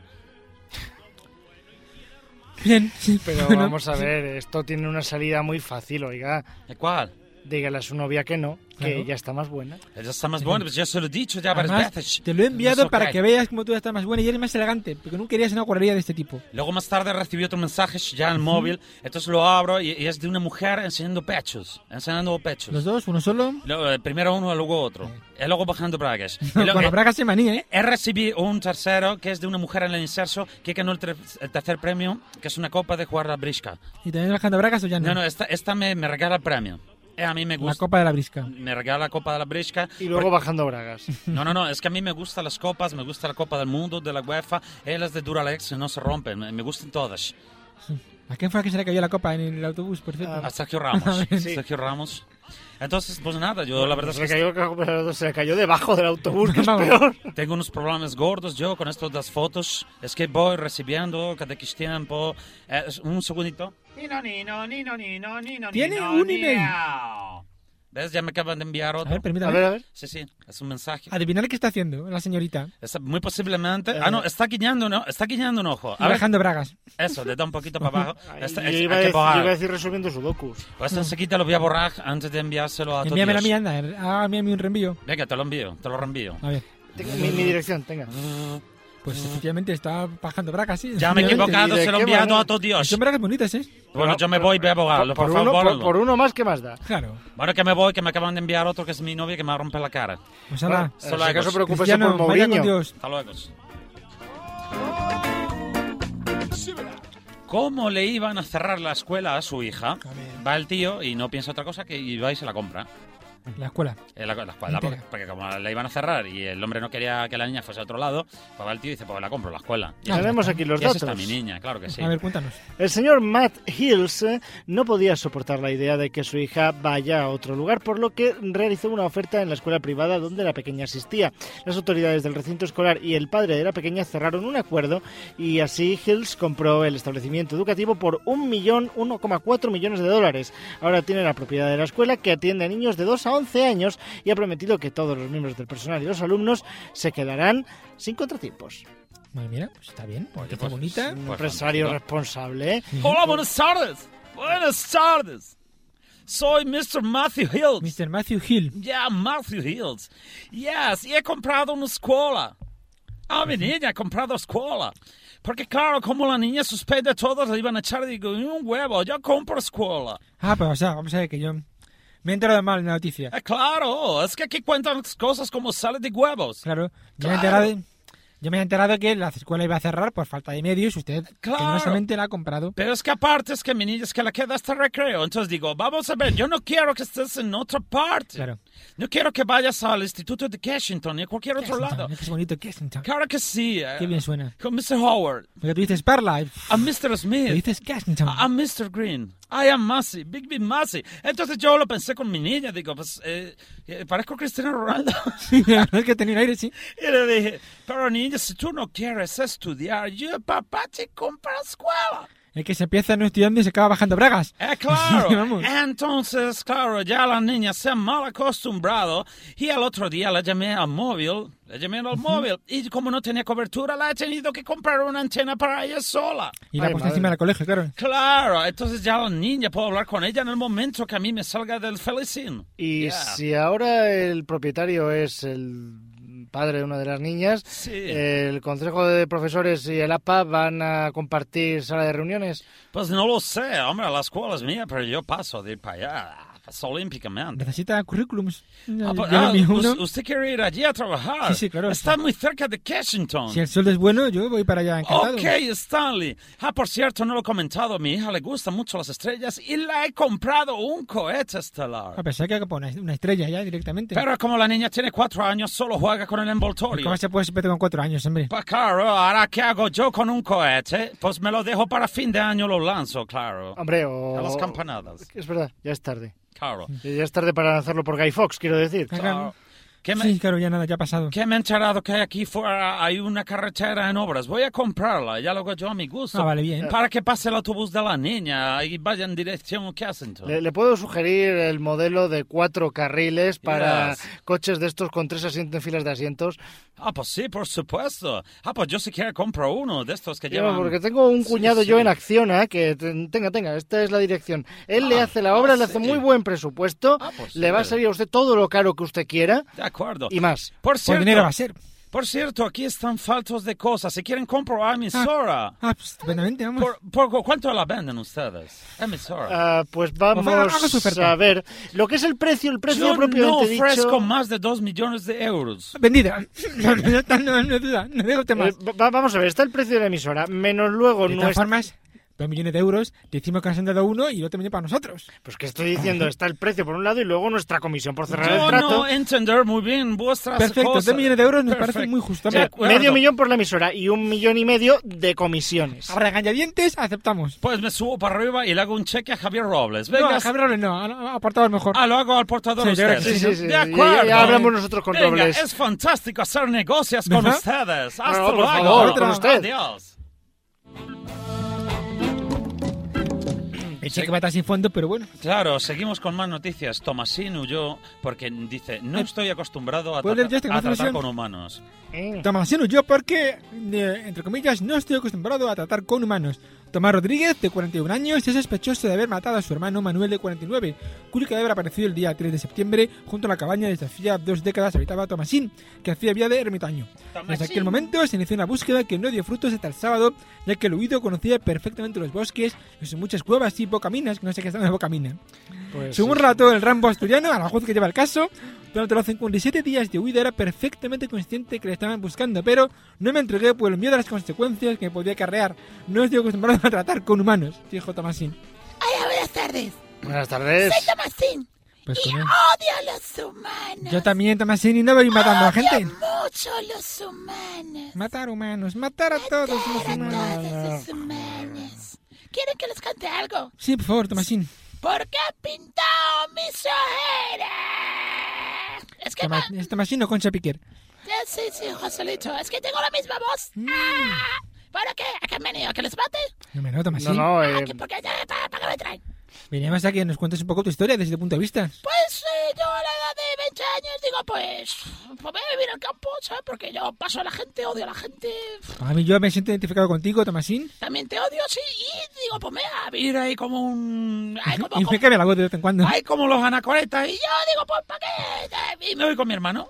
Bien, sí, Pero bueno, vamos a ver, esto tiene una salida muy fácil, oiga. ¿De cuál? dígale a su novia que no, que Claro. ella está más buena. Ella está más buena, pues ya se lo he dicho ya varias Además, veces. te lo he enviado No sé para qué. que veas cómo tú estás más buena y eres más elegante, porque no querías una guarrería de este tipo. Luego más tarde recibí otro mensaje ya en el móvil, entonces lo abro y, y es de una mujer enseñando pechos, enseñando pechos. Los dos, uno solo. Luego, eh, primero uno, luego otro. Y luego bajando bragas. Y luego, Con la eh, braga se manía, ¿eh? he recibido un tercero que es de una mujer en el inserso que ganó el, tre- el tercer premio, que es una copa de jugar la brisca. ¿Y también bajando bragas o ya no? No, no, esta, esta me, me regala el premio. Eh, a mí me La gusta. copa de la brisca. Me regala la copa de la brisca. Y luego bajando bragas. No, no, no, es que a mí me gustan las copas, me gusta la Copa del Mundo, de la UEFA, eh, las de Duralex no se rompen, me, me gustan todas. ¿A quién fue a que se le cayó la copa en el autobús, por cierto? A Sergio Ramos, Sergio Ramos. Entonces, pues nada, yo la verdad es se, que le cayó, se le cayó debajo del autobús, que es Vamos. peor. tengo unos problemas gordos yo con esto de las fotos. Es que voy recibiendo cada X tiempo. Eh, un segundito. Nino, nino, nino, nino, nino, Tiene nino, un email. nino. ¿Ves? Ya me acaban de enviar A otro. ver, A permítame. ver, a ver. Sí, sí, es un mensaje. Adivinar qué está haciendo la señorita. Está- muy posiblemente... Eh. Ah, no, está guiñando, ¿no? Está guiñando un ojo. A ver, Bajando bragas. eso, le da un poquito para abajo. Está- Yo es- iba, a hay que decir, yo borrar. iba a decir resolviendo sudokus. Pues enseguida lo voy a borrar antes de enviárselo a todos. Envíame a mí, anda. Hágame a mí un reenvío. Venga, te lo envío, te lo reenvío. A ver. Tenga- mi, mi dirección, tenga. Pues efectivamente está bajando bragas, sí. Ya me he efectivamente. equivocado, ¿Y de se lo he qué enviado manera? a todos Dios. Son bragas bonitas, ¿eh? Bueno, yo me voy, voy a borrarlo, Por, por, por uno, favor. por, por uno más, ¿qué más da? Claro. Bueno, que me voy, que me acaban de enviar otro que es mi novia que me va a romper la cara. Pues ahora, Bueno, Solo en ese hay caso, dos. preocúpese Cristiano, por vaya con Mourinho. Dios. Hasta luego. ¿Cómo le iban a cerrar la escuela a su hija? Va el tío y no piensa otra cosa que y va y se la compra. La escuela. En la, la escuela, porque, Entera. porque como la iban a cerrar y el hombre no quería que la niña fuese a otro lado, pues va el tío y dice, pues la compro, la escuela. Y Ah, Tenemos aquí los y así datos. está mi niña, claro que sí. A ver, cuéntanos. El señor Matt Hills eh, no podía soportar la idea de que su hija vaya a otro lugar, por lo que realizó una oferta en la escuela privada donde la pequeña asistía. Las autoridades del recinto escolar y el padre de la pequeña cerraron un acuerdo y así Hills compró el establecimiento educativo por un millón, uno coma cuatro millones de dólares. Ahora tiene la propiedad de la escuela que atiende a niños de dos a once años y ha prometido que todos los miembros del personal y los alumnos se quedarán sin contratiempos. Vale, mira, pues está bien. Oye, Está pues, bonita. Un Pues empresario fantástico. responsable, ¿eh? Hola, buenas tardes. Buenas tardes. Soy mister Matthew Hills. mister Matthew Hill. Ya, Matthew Hills. Yes, y he comprado una escuela. Ah, mi niña ha comprado escuela. Porque claro, como la niña suspende todos, le iban a echar, digo, un huevo, yo compro escuela. Ah, pues o sea, vamos a ver que yo me he enterado mal en la noticia. Eh, claro, es que aquí cuentan las cosas como sale de huevos. Claro. Yo, me he Claro. enterado, yo me he enterado que la escuela iba a cerrar por falta de medios y usted Claro. generosamente la ha comprado. Pero es que aparte es que mi niña es que le queda hasta recreo. Entonces digo, vamos a ver, yo no quiero que estés en otra parte. Claro. No quiero que vayas al instituto de Kensington ni a cualquier otro lado. Qué bonito Kensington. Claro que sí. eh, Qué bien suena. Con mister Howard, Porque tú dices Parla y a mister Smith, tú dices Kensington. a mister Green, I am Massey, Big Big Massey. Entonces yo lo pensé con mi niña, digo, pues eh, eh, parezco Cristiano Ronaldo. Sí, la verdad es que tenía un aire, sí. Y le dije, pero niña, si tú no quieres estudiar, yo papá te compra escuela. Es que se empieza no estudiando y se acaba bajando bragas. Eh, claro. Sí, vamos. Entonces, claro, ya la niña se ha mal acostumbrado y el otro día la llamé al móvil, le llamé al móvil y como no tenía cobertura, la he tenido que comprar una antena para ella sola. Y la Ay, ha puesto madre. encima del colegio, claro. Claro, entonces ya la niña puedo hablar con ella en el momento que a mí me salga del felicín. Y Yeah. si ahora el propietario es el padre de una de las niñas, Sí. el consejo de profesores y el A P A van a compartir sala de reuniones. Pues no lo sé, hombre, la escuela es mía, pero yo paso de ir para allá, paso olímpicamente. Necesita currículums. Ah, Yo pues, le ah, envío us- uno. usted quiere ir allí a trabajar. Sí, sí, claro. Está muy cerca de Kensington. Si el sueldo es bueno, yo voy para allá encantado. Ok, Stanley. Ah, por cierto, no lo he comentado. A mi hija le gustan mucho las estrellas y le he comprado un cohete estelar. A pesar que hay que poner una estrella ya directamente. Pero como la niña tiene cuatro años, solo juega con el envoltorio. ¿Cómo se puede ser con cuatro años, hombre? Pues claro, ahora ¿qué hago yo con un cohete? Pues me lo dejo para fin de año, lo lanzo, claro. Hombre, o... A las campanadas. Es verdad, ya es tarde. Claro. Ya es tarde para lanzarlo por Guy Fox, quiero decir. Ah, Claro. Que me, Sí, claro, ya nada, ya ha pasado. que me he enterado que aquí fuera hay una carretera en obras. Voy a comprarla, ya lo hago yo a mi gusto. Ah, vale, bien. Para que pase el autobús de la niña y vaya en dirección Kensington. Le, le puedo sugerir el modelo de cuatro carriles para Yes. coches de estos con tres asientos en filas de asientos. Ah, pues sí, por supuesto. Ah, pues yo si quiero compro uno de estos que Yo, llevan... porque tengo un Sí, cuñado sí. yo en Acciona que te- tenga, tenga, esta es la dirección. Él le Ah, hace la obra, ah, le hace sí. muy buen presupuesto, Ah, pues le sí. va a salir a usted todo lo caro que usted quiera De acuerdo. y más. Por Por cierto, dinero va a ser. por cierto, aquí están faltos de cosas. Si quieren compro a emisora. Ah, pues estupendamente, vamos. Por, por- ¿Cuánto la venden ustedes? Emisora. Ah, pues vamos Oferta, haga su oferta. a ver. Lo que es el precio, el precio Yo no propiamente ofrezco dicho... más de dos millones de euros. Vendida. No, no, no, no, no duda, no digo usted más. Eh, va- vamos a ver, está el precio de la emisora, menos luego De todas nuestra... formas, dos millones de euros, decimos que nos han dado uno y el otro millones para nosotros. Pues que estoy diciendo, está el precio por un lado y luego nuestra comisión por cerrar el Yo trato. no entender muy bien vuestras Perfecto, cosas. dos millones de euros nos Perfecto. parece muy justo. De Hombre, acuerdo. Medio millón por la emisora y un millón y medio de comisiones. a regañadientes aceptamos. Pues me subo para arriba y le hago un cheque a Javier Robles. No, Venga. a Javier Robles no, a- a apartado mejor. Ah, lo hago al portador Sí, yo creo usted. que Sí, sí, sí. De Ya- acuerdo. ya hablamos nosotros con Venga, Robles. es fantástico hacer negocios con ¿Verdad? ustedes. Hasta No, por luego. favor, con usted. Adiós. El cheque va a estar sin fondo, pero bueno. Claro, seguimos con más noticias. Tomasín huyó porque dice, no estoy acostumbrado a, ¿Puedo leer tratar- yo esta a tratar confesión? con humanos. Eh, Tomasino, yo porque, eh, entre comillas, no estoy acostumbrado a tratar con humanos. Tomás Rodríguez, de cuarenta y un años, es sospechoso de haber matado a su hermano Manuel, de cuarenta y nueve, cuyo cadáver apareció el día tres de septiembre junto a la cabaña desde hacía dos décadas habitaba Tomasín, que hacía vida de ermitaño. Desde aquel momento se inició una búsqueda que no dio frutos hasta el sábado, ya que el huido conocía perfectamente los bosques, y sus muchas cuevas y bocaminas, que no sé qué es una bocamina. pues, Según sí. relató el Rambo asturiano, a la juez que lleva el caso, durante los cincuenta y siete días de huida era perfectamente consciente que le estaban buscando, pero no me entregué por el miedo a las consecuencias que me podía acarrear. No estoy acostumbrado a tratar con humanos, dijo Tomasín. Hola, buenas tardes. Buenas tardes. Soy Tomasín Pues y con él. odio a los humanos. Yo también, Tomasín, y no voy matando a Odio gente. mucho a los humanos. Matar humanos, matar a todos los Matar a humanos. todos los humanos. ¿Quieren que les cante algo? Sí, por favor, Tomasín. ¿Por qué he pintado mis ojeras? Es que... Toma- me- ¿Es Tomasín o Concha Piquer? Eh, Sí, sí, Joselito. Es que tengo la misma voz. Mm. Ah, ¿Para qué? ¿A qué han venido? ¿A que les mate? No, me no, No, Tomasín. no, Ah, eh, ¿que ¿Por qué? ¿Para, para qué me traen? Veníamos a que nos cuentes un poco tu historia desde tu punto de vista. Pues eh, yo a la edad de veinte años digo, pues, pues voy a vivir al campo, ¿sabes? Porque yo paso a la gente, odio a la gente, A mí yo me siento identificado contigo, Tomasín. también te odio, sí, y digo, pues me voy a vivir ahí como un... Ahí como, Y me cambia la voz de vez en cuando. Hay como los anacoretas y y yo digo, pues, ¿para qué? y me voy con mi hermano.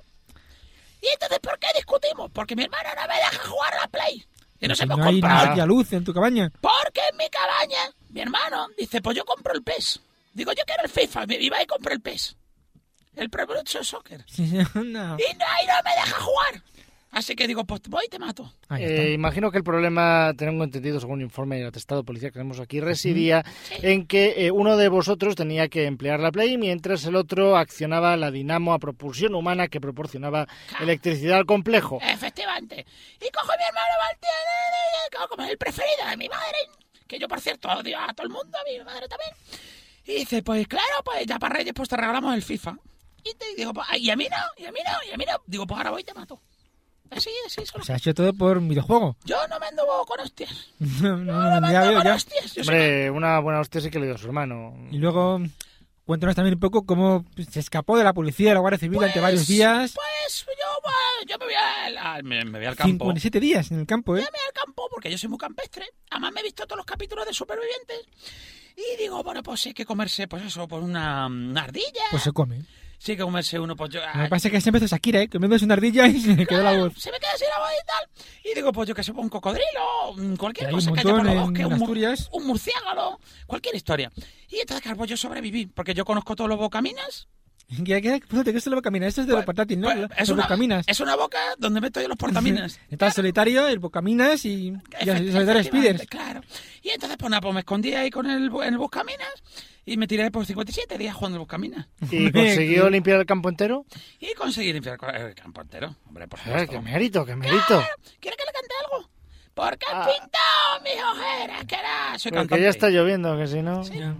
Y entonces, ¿por qué discutimos? Porque mi hermana no me deja jugar a la Play. Y nos Que hemos no hay ni comprado... siquiera luz en tu cabaña. Porque en mi cabaña, mi hermano dice, pues yo compro el P E S. Digo, yo quiero el FIFA, me iba y compré el P E S. El Pro Evolution Soccer. Sí, sí, no. Y no, y no me deja jugar. Así que digo, pues voy y te mato. Ahí está. Eh, imagino que el problema, tengo entendido según un informe y atestado policial que tenemos aquí, residía en que eh, uno de vosotros tenía que emplear la Play mientras el otro accionaba la dinamo a propulsión humana que proporcionaba electricidad al complejo. Efectivamente. Y cojo a mi hermano Martín, como el preferido de mi madre, que yo, por cierto, odio a todo el mundo, a mi madre también. Y dice, pues claro, pues ya para Reyes pues te regalamos el FIFA. Y te digo, pues, y a mí no, y a mí no, y a mí no. Digo, pues ahora voy y te mato. Así, así, solo. O sea, ha sido todo por un videojuego. Yo no me ando con hostias. No, no, No no, me ya ando veo, con ya. hostias. Yo soy- Hombre, una buena hostia sí que le dio a su hermano. Y luego, cuéntanos también un poco cómo se escapó de la policía de la Guardia Civil ante varios días. Pues yo, bueno, yo me voy al, al- Me, me voy al campo. cincuenta y siete días en el campo, ¿eh? me voy al campo porque yo soy muy campestre. Además me he visto todos los capítulos de Supervivientes. Y digo, bueno, pues sí hay que comerse, pues eso, pues una, una ardilla. Pues se come. Sí hay que comerse uno, pues yo... Lo que pasa es que siempre empezó Shakira, ¿eh? Comiéndose una ardilla y se le quedó la Claro, voz. se me queda así la voz y tal. Y digo, pues yo que sé, pues un cocodrilo, mm, cualquier Que hay un cosa que haya por montón los en bosques, un, mur- Asturias. un murciélago, cualquier historia. Y entonces, claro, pues yo sobreviví, porque yo conozco todos los bocaminas. ¿Qué, qué, fíjate que esto es lo bocamina, esto es de los Pues- portátiles, ¿no? pues, Los es, una, bocaminas. es una boca donde meto yo los portaminas. Está el solitario, el bocaminas y, y el Efectivamente, solitario Speeders. Claro. Y entonces, pues nada, pues me escondí ahí con el, bu- el buscaminas y me tiré por cincuenta y siete días jugando el buscaminas. ¿Y consiguió limpiar el campo entero? Y conseguí limpiar el campo entero. Hombre, por Eh, supuesto. ¡Qué mérito, qué mérito! ¿Quiere que le cante algo? Porque has Ah. pintado mis ojeras, que era... Soy Porque cantante. ya está lloviendo, que si no... Sí. Ya.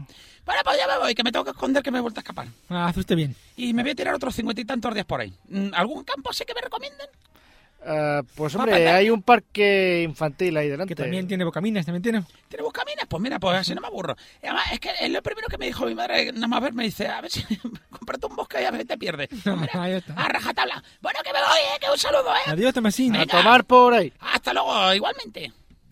Bueno, pues ya me voy, que me tengo que esconder, que me he vuelto a escapar. Ah, hace usted bien. Y me voy a tirar otros cincuenta y tantos días por ahí. ¿Algún campo así que me recomienden? Uh, pues Ah, hombre, Pepe. hay un parque infantil ahí delante. Que también tiene bocaminas, también tiene. ¿Tiene buscaminas? Pues mira, pues así no me aburro. Y además, es que es lo primero que me dijo mi madre, nada más ver, me dice, a ver si cómprate un bosque y a ver si te pierdes. Pues mira, Ahí está. a rajatabla. Bueno, que me voy, ¿eh? Que un saludo, ¿eh? Adiós, Tomasín. A tomar por ahí. Hasta luego, igualmente.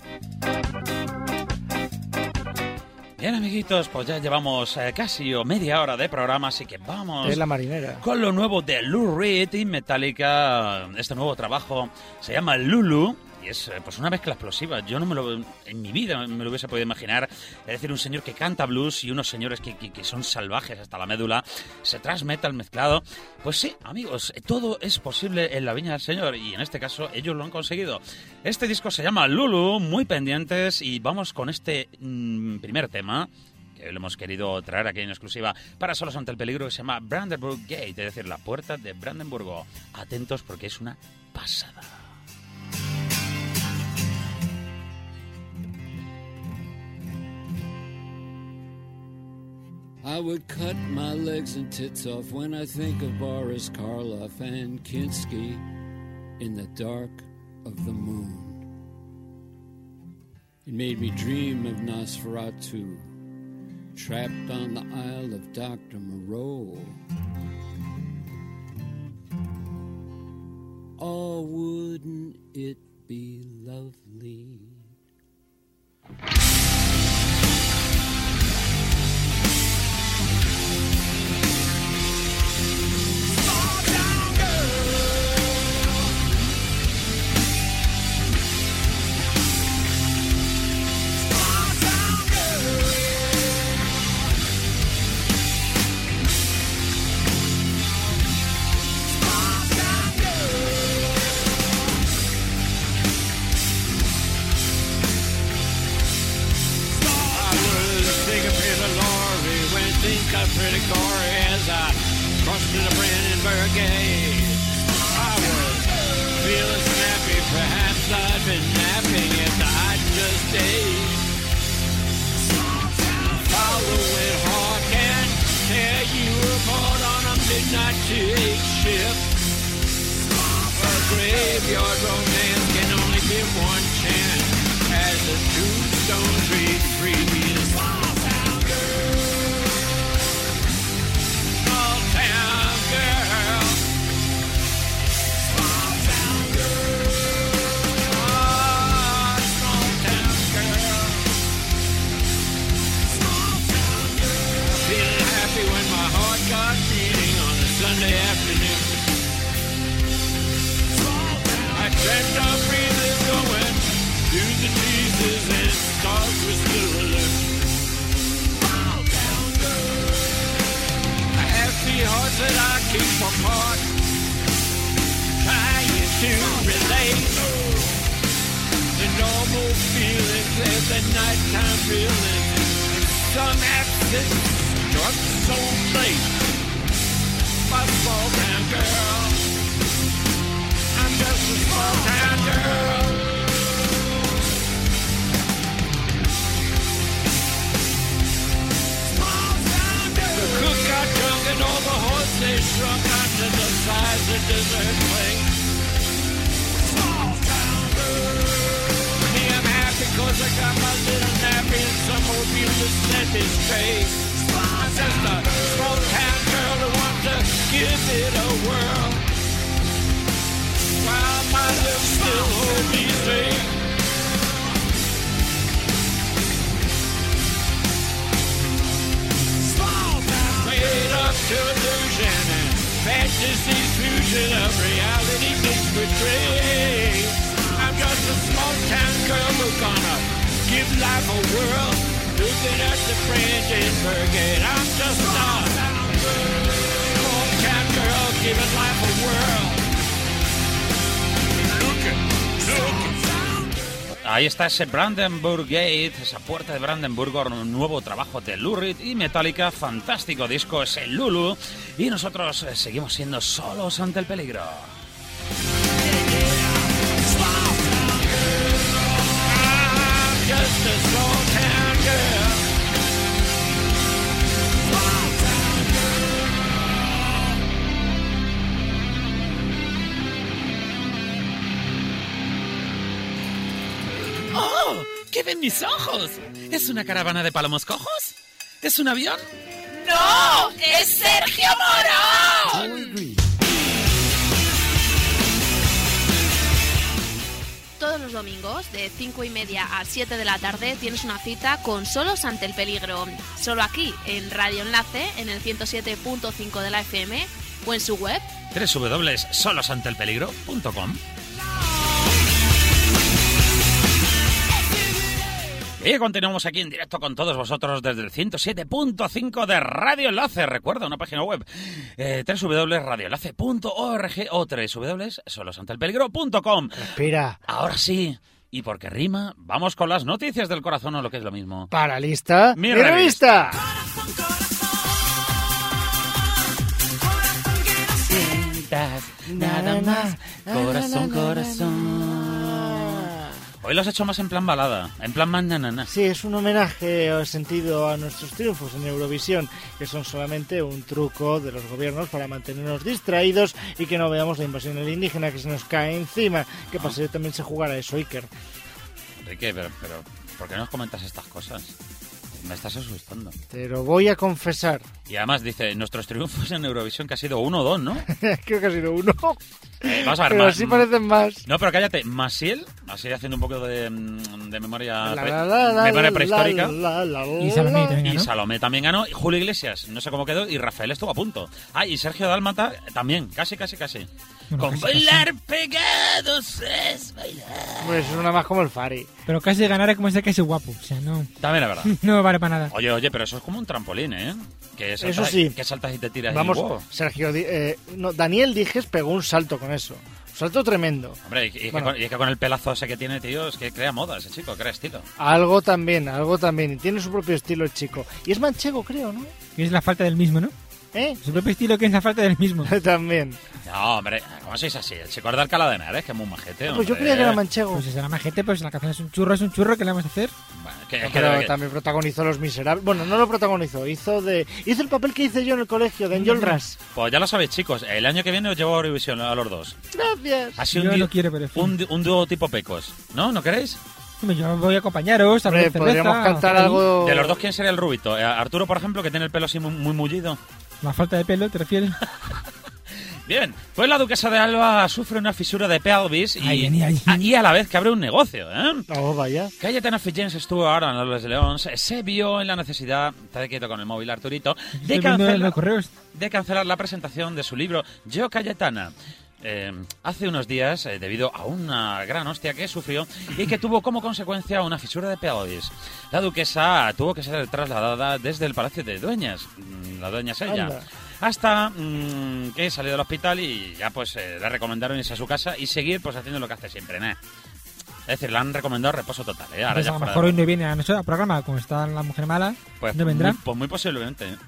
Bien, amiguitos, pues ya llevamos eh, casi o media hora de programa, así que vamos Es la marinera. con lo nuevo de Lou Reed y Metallica. Este nuevo trabajo se llama Lulu y es eh, pues una mezcla explosiva. Yo no me lo, en mi vida me lo hubiese podido imaginar. Es decir, un señor que canta blues y unos señores que, que, que son salvajes hasta la médula. Se thrash metal mezclado. Pues sí, amigos, todo es posible en la viña del Señor y en este caso ellos lo han conseguido. Este disco se llama Lulu, muy pendientes, y vamos con este mmm, primer tema que lo hemos querido traer aquí en exclusiva para Solos ante el Peligro, que se llama Brandenburg Gate, es decir, la puerta de Brandenburgo. Atentos porque es una pasada. I would cut my legs and tits off when I think of Boris Karloff and Kinski in the dark of the moon. It made me dream of Nosferatu, trapped on the Isle of Doctor Moreau. Oh, wouldn't it be lovely? Pretty gory as I crossed to the Brandenburg Gate. I was feeling snappy, perhaps I'd been napping if I'd just ate. Follow it hard, can tear you apart on a midnight T H ship. A graveyard romance can only give one chance as the tombstone trees free. Sunday afternoon, I dreamt of breathing, going through the Jesus, and stars were still alert. I have three hearts that I keep apart, trying to relate the normal feelings and the nighttime feelings. Some absence struck so late. My small town girl, I'm just a small town girl. Small town girl. The cook got drunk and all the horses they shrunk onto the sides of dessert plate. Small town girl. Me, I'm happy cause I got my little nappy and some mobile to set me straight. I'm just a small town girl who wants to give it a whirl, while my lips still hold me straight. Small town made up to illusion and fantasy's fusion of reality gets betrayed. I'm just a small town girl who's gonna give life a whirl, looking at the Brandenburg Gate. I'm just a small town girl giving life a whirl. Look it, look it. Ahí está ese Brandenburg Gate, esa puerta de Brandenburgo, un nuevo trabajo de Lou Reed y Metallica, fantástico disco, ese Lulu, y nosotros eh, seguimos siendo solos ante el peligro. Just a small town girl. ¿Qué ven mis ojos? ¿Es una caravana de palomos cojos? ¿Es un avión? ¡No! ¡Es Sergio Morón! Todos los domingos, de cinco y media a siete de la tarde, tienes una cita con Solos ante el Peligro. Solo aquí, en Radio Enlace, en el ciento siete punto cinco de la F M, o en su web doble u doble u doble u punto solos ante el peligro punto com. Y continuamos aquí en directo con todos vosotros desde el ciento siete punto cinco de Radio Enlace. Recuerda, una página web, eh, doble u doble u doble u punto radio enlace punto org o doble u doble u doble u punto solos ante el peligro punto com. Respira. Ahora sí, y porque rima, vamos con las noticias del corazón, o lo que es lo mismo. Para lista, Mi mi revista. Nada más, corazón, corazón. Hoy lo has hecho más en plan balada, en plan más nanana. Sí, es un homenaje o sentido a nuestros triunfos en Eurovisión, que son solamente un truco de los gobiernos para mantenernos distraídos y que no veamos la invasión alienígena que se nos cae encima. Que No. pase también se jugara eso, Iker. Enrique, pero, pero ¿por qué nos comentas estas cosas? Me estás asustando. Te lo voy a confesar. Y además dice, nuestros triunfos en Eurovisión, que ha sido uno o dos, ¿no? Creo que ha sido uno. Eh, vamos a ver, Pero más, sí parecen más. No, pero cállate, Masiel, así haciendo un poco de, de memoria, La, pre- la, la, la, memoria la, prehistórica. la, la, la, Y Salomé la. también Y ganó. Salomé también ganó, y Julio Iglesias, no sé cómo quedó, y Rafael estuvo a punto. Ah, y Sergio Dálmata también, casi, casi, casi. Bueno, Con casi, casi. bailar pegados es bailar. Pues es una más como el Fari. Pero casi ganar es como ese que es guapo. O sea, no, También es verdad. no vale para nada. Oye, oye, pero eso es como un trampolín, ¿eh? Que saltas, Eso sí. Que saltas y te tiras. Vamos, y wow. Sergio, di- eh, no, Daniel Dijes pegó un salto con eso. Un salto tremendo. Hombre, y, y es Bueno. que con, y es que con el pelazo ese que tiene, tío, es que crea moda ese chico, crea estilo. Algo también, algo también. Y tiene su propio estilo el chico. Y es manchego, creo, ¿no? Que es la falta del mismo, ¿no? ¿Eh? Su propio estilo que es la falta del mismo. También. No, hombre, ¿cómo sois así? El chico es de Alcalá de Henares, que es muy majete. Pues yo hombre. creía que era manchego. Pues si será majete, pues la canción es un churro, es un churro, ¿qué le vamos a hacer? Bueno, que- es que Pero que- también protagonizó Los Miserables. Bueno, no lo protagonizó, hizo de hizo el papel que hice yo en el colegio, de Angel Ras. Pues ya lo sabéis, chicos, el año que viene os llevo a Eurovisión a los dos. Gracias. Ha sido Yo un, no di- quiero, pero en fin. un, di- un dúo tipo Pecos, ¿no? ¿No queréis? Hombre, yo voy a acompañaros, a Hombre, beber cerveza, podríamos cantar ahí. algo. De los dos, ¿quién sería el rubito? Eh, Arturo, por ejemplo, que tiene el pelo así muy, muy mullido. La falta de pelo, ¿te refieres? Bien, pues la duquesa de Alba sufre una fisura de pelvis y, Ahí venía, ahí. a- y a la vez que abre un negocio, ¿eh? Oh, vaya. Cayetana Fitgens estuvo ahora en los Leones, se vio en la necesidad, está quieto con el móvil Arturito, de Estoy viendo en cancelar, los correos. de cancelar la presentación de su libro Yo Cayetana. Eh, hace unos días, eh, debido a una gran hostia que sufrió y que tuvo como consecuencia una fisura de pelvis. La duquesa tuvo que ser trasladada desde el Palacio de Dueñas, mm, la dueña es ella, Anda. hasta mm, que salió del hospital y ya pues eh, le recomendaron irse a su casa y seguir pues haciendo lo que hace siempre, ¿no? Es decir, le han recomendado reposo total, ¿eh? Ahora Pues ya a lo fuera mejor de- hoy no viene a nuestro programa, como está la mujer mala, Pues, no vendrá. Muy, pues muy posiblemente. ¿eh?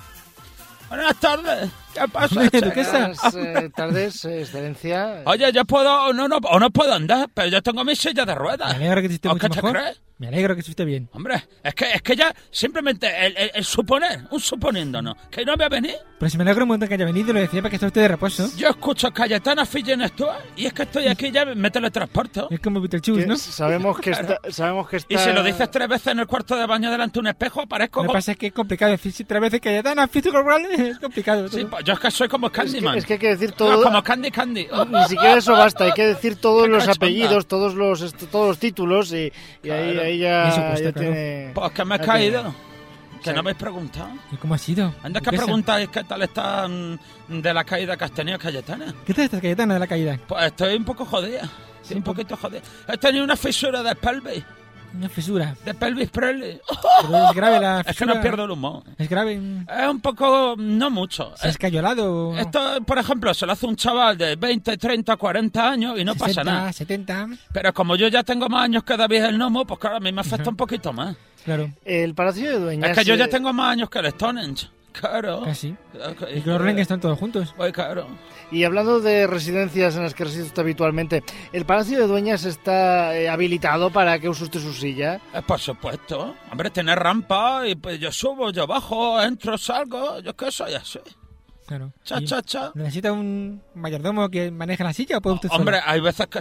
Buenas tardes. ¿Qué pasa? Hombre, chica? duquesa. Buenas eh, tardes, eh, excelencia. Oye, yo puedo, no, no, o no puedo andar, pero yo tengo mi silla de Me ruedas. alegro que esté ¿O mucho qué te mejor. crees? Me alegro que esté bien. Hombre, es que, es que ya simplemente el, el- el suponer, un suponiéndonos, que no voy a venir. Pero si me alegro un montón que haya venido, lo decía para que esté usted de reposo. Yo escucho Cayetana Fitgens tú y es que estoy aquí ya me teletransporto. Es como Beetlejuice, Que ¿no? Sabemos que está, sabemos que está. Y si lo dices tres veces en el cuarto de baño delante de un espejo, aparezco Lo que como... pasa es que es complicado decir si tres veces que ya tan físico es complicado. Sí, todo. pues yo es que soy como Es que, Candyman. es que hay que decir No, todo. como Candy Candy. Ni siquiera eso basta, hay que decir todos Qué los cachonda. apellidos, todos los est- todos los títulos y, y ahí, Claro. ahí ya, Eso cuesta, ya claro. tiene. Pues que me he ya caído. tiene- Que Sí. no me habéis preguntado. ¿Y cómo ha sido? Anda que Duquesa? preguntáis qué tal está mm, de la caída que has tenido, Cayetana. ¿Qué tal esta Cayetana de la caída? Pues estoy un poco jodida. Estoy un poquito jodida. He tenido una fisura de pelvis. Una fisura. De pelvis Presley. Pero es grave la Es que fisura. no pierdo el humor. Es grave. Es un poco... No mucho. ¿Se ha escayolado? o no? Esto, por ejemplo, se lo hace un chaval de veinte, treinta, cuarenta años y no pasa sesenta, nada. setenta. Pero como yo ya tengo más años que David el Nomo, pues claro, a mí me afecta un poquito más. Claro, El Palacio de Dueñas. Es que yo ya eh, tengo más años que el Stonehenge. Claro. casi. Ok. Y que los Rolling están todos juntos. Pues claro. Y hablando de residencias en las que reside usted habitualmente, ¿el Palacio de Dueñas está eh, habilitado para que use usted su silla? Eh, por supuesto. Hombre, tener rampa y pues yo subo, yo bajo, entro, salgo. Yo que soy así. Claro. Cha, Y cha, cha. ¿Necesita un mayordomo que maneje la silla o puede usted Hombre, solo? hay veces que sí.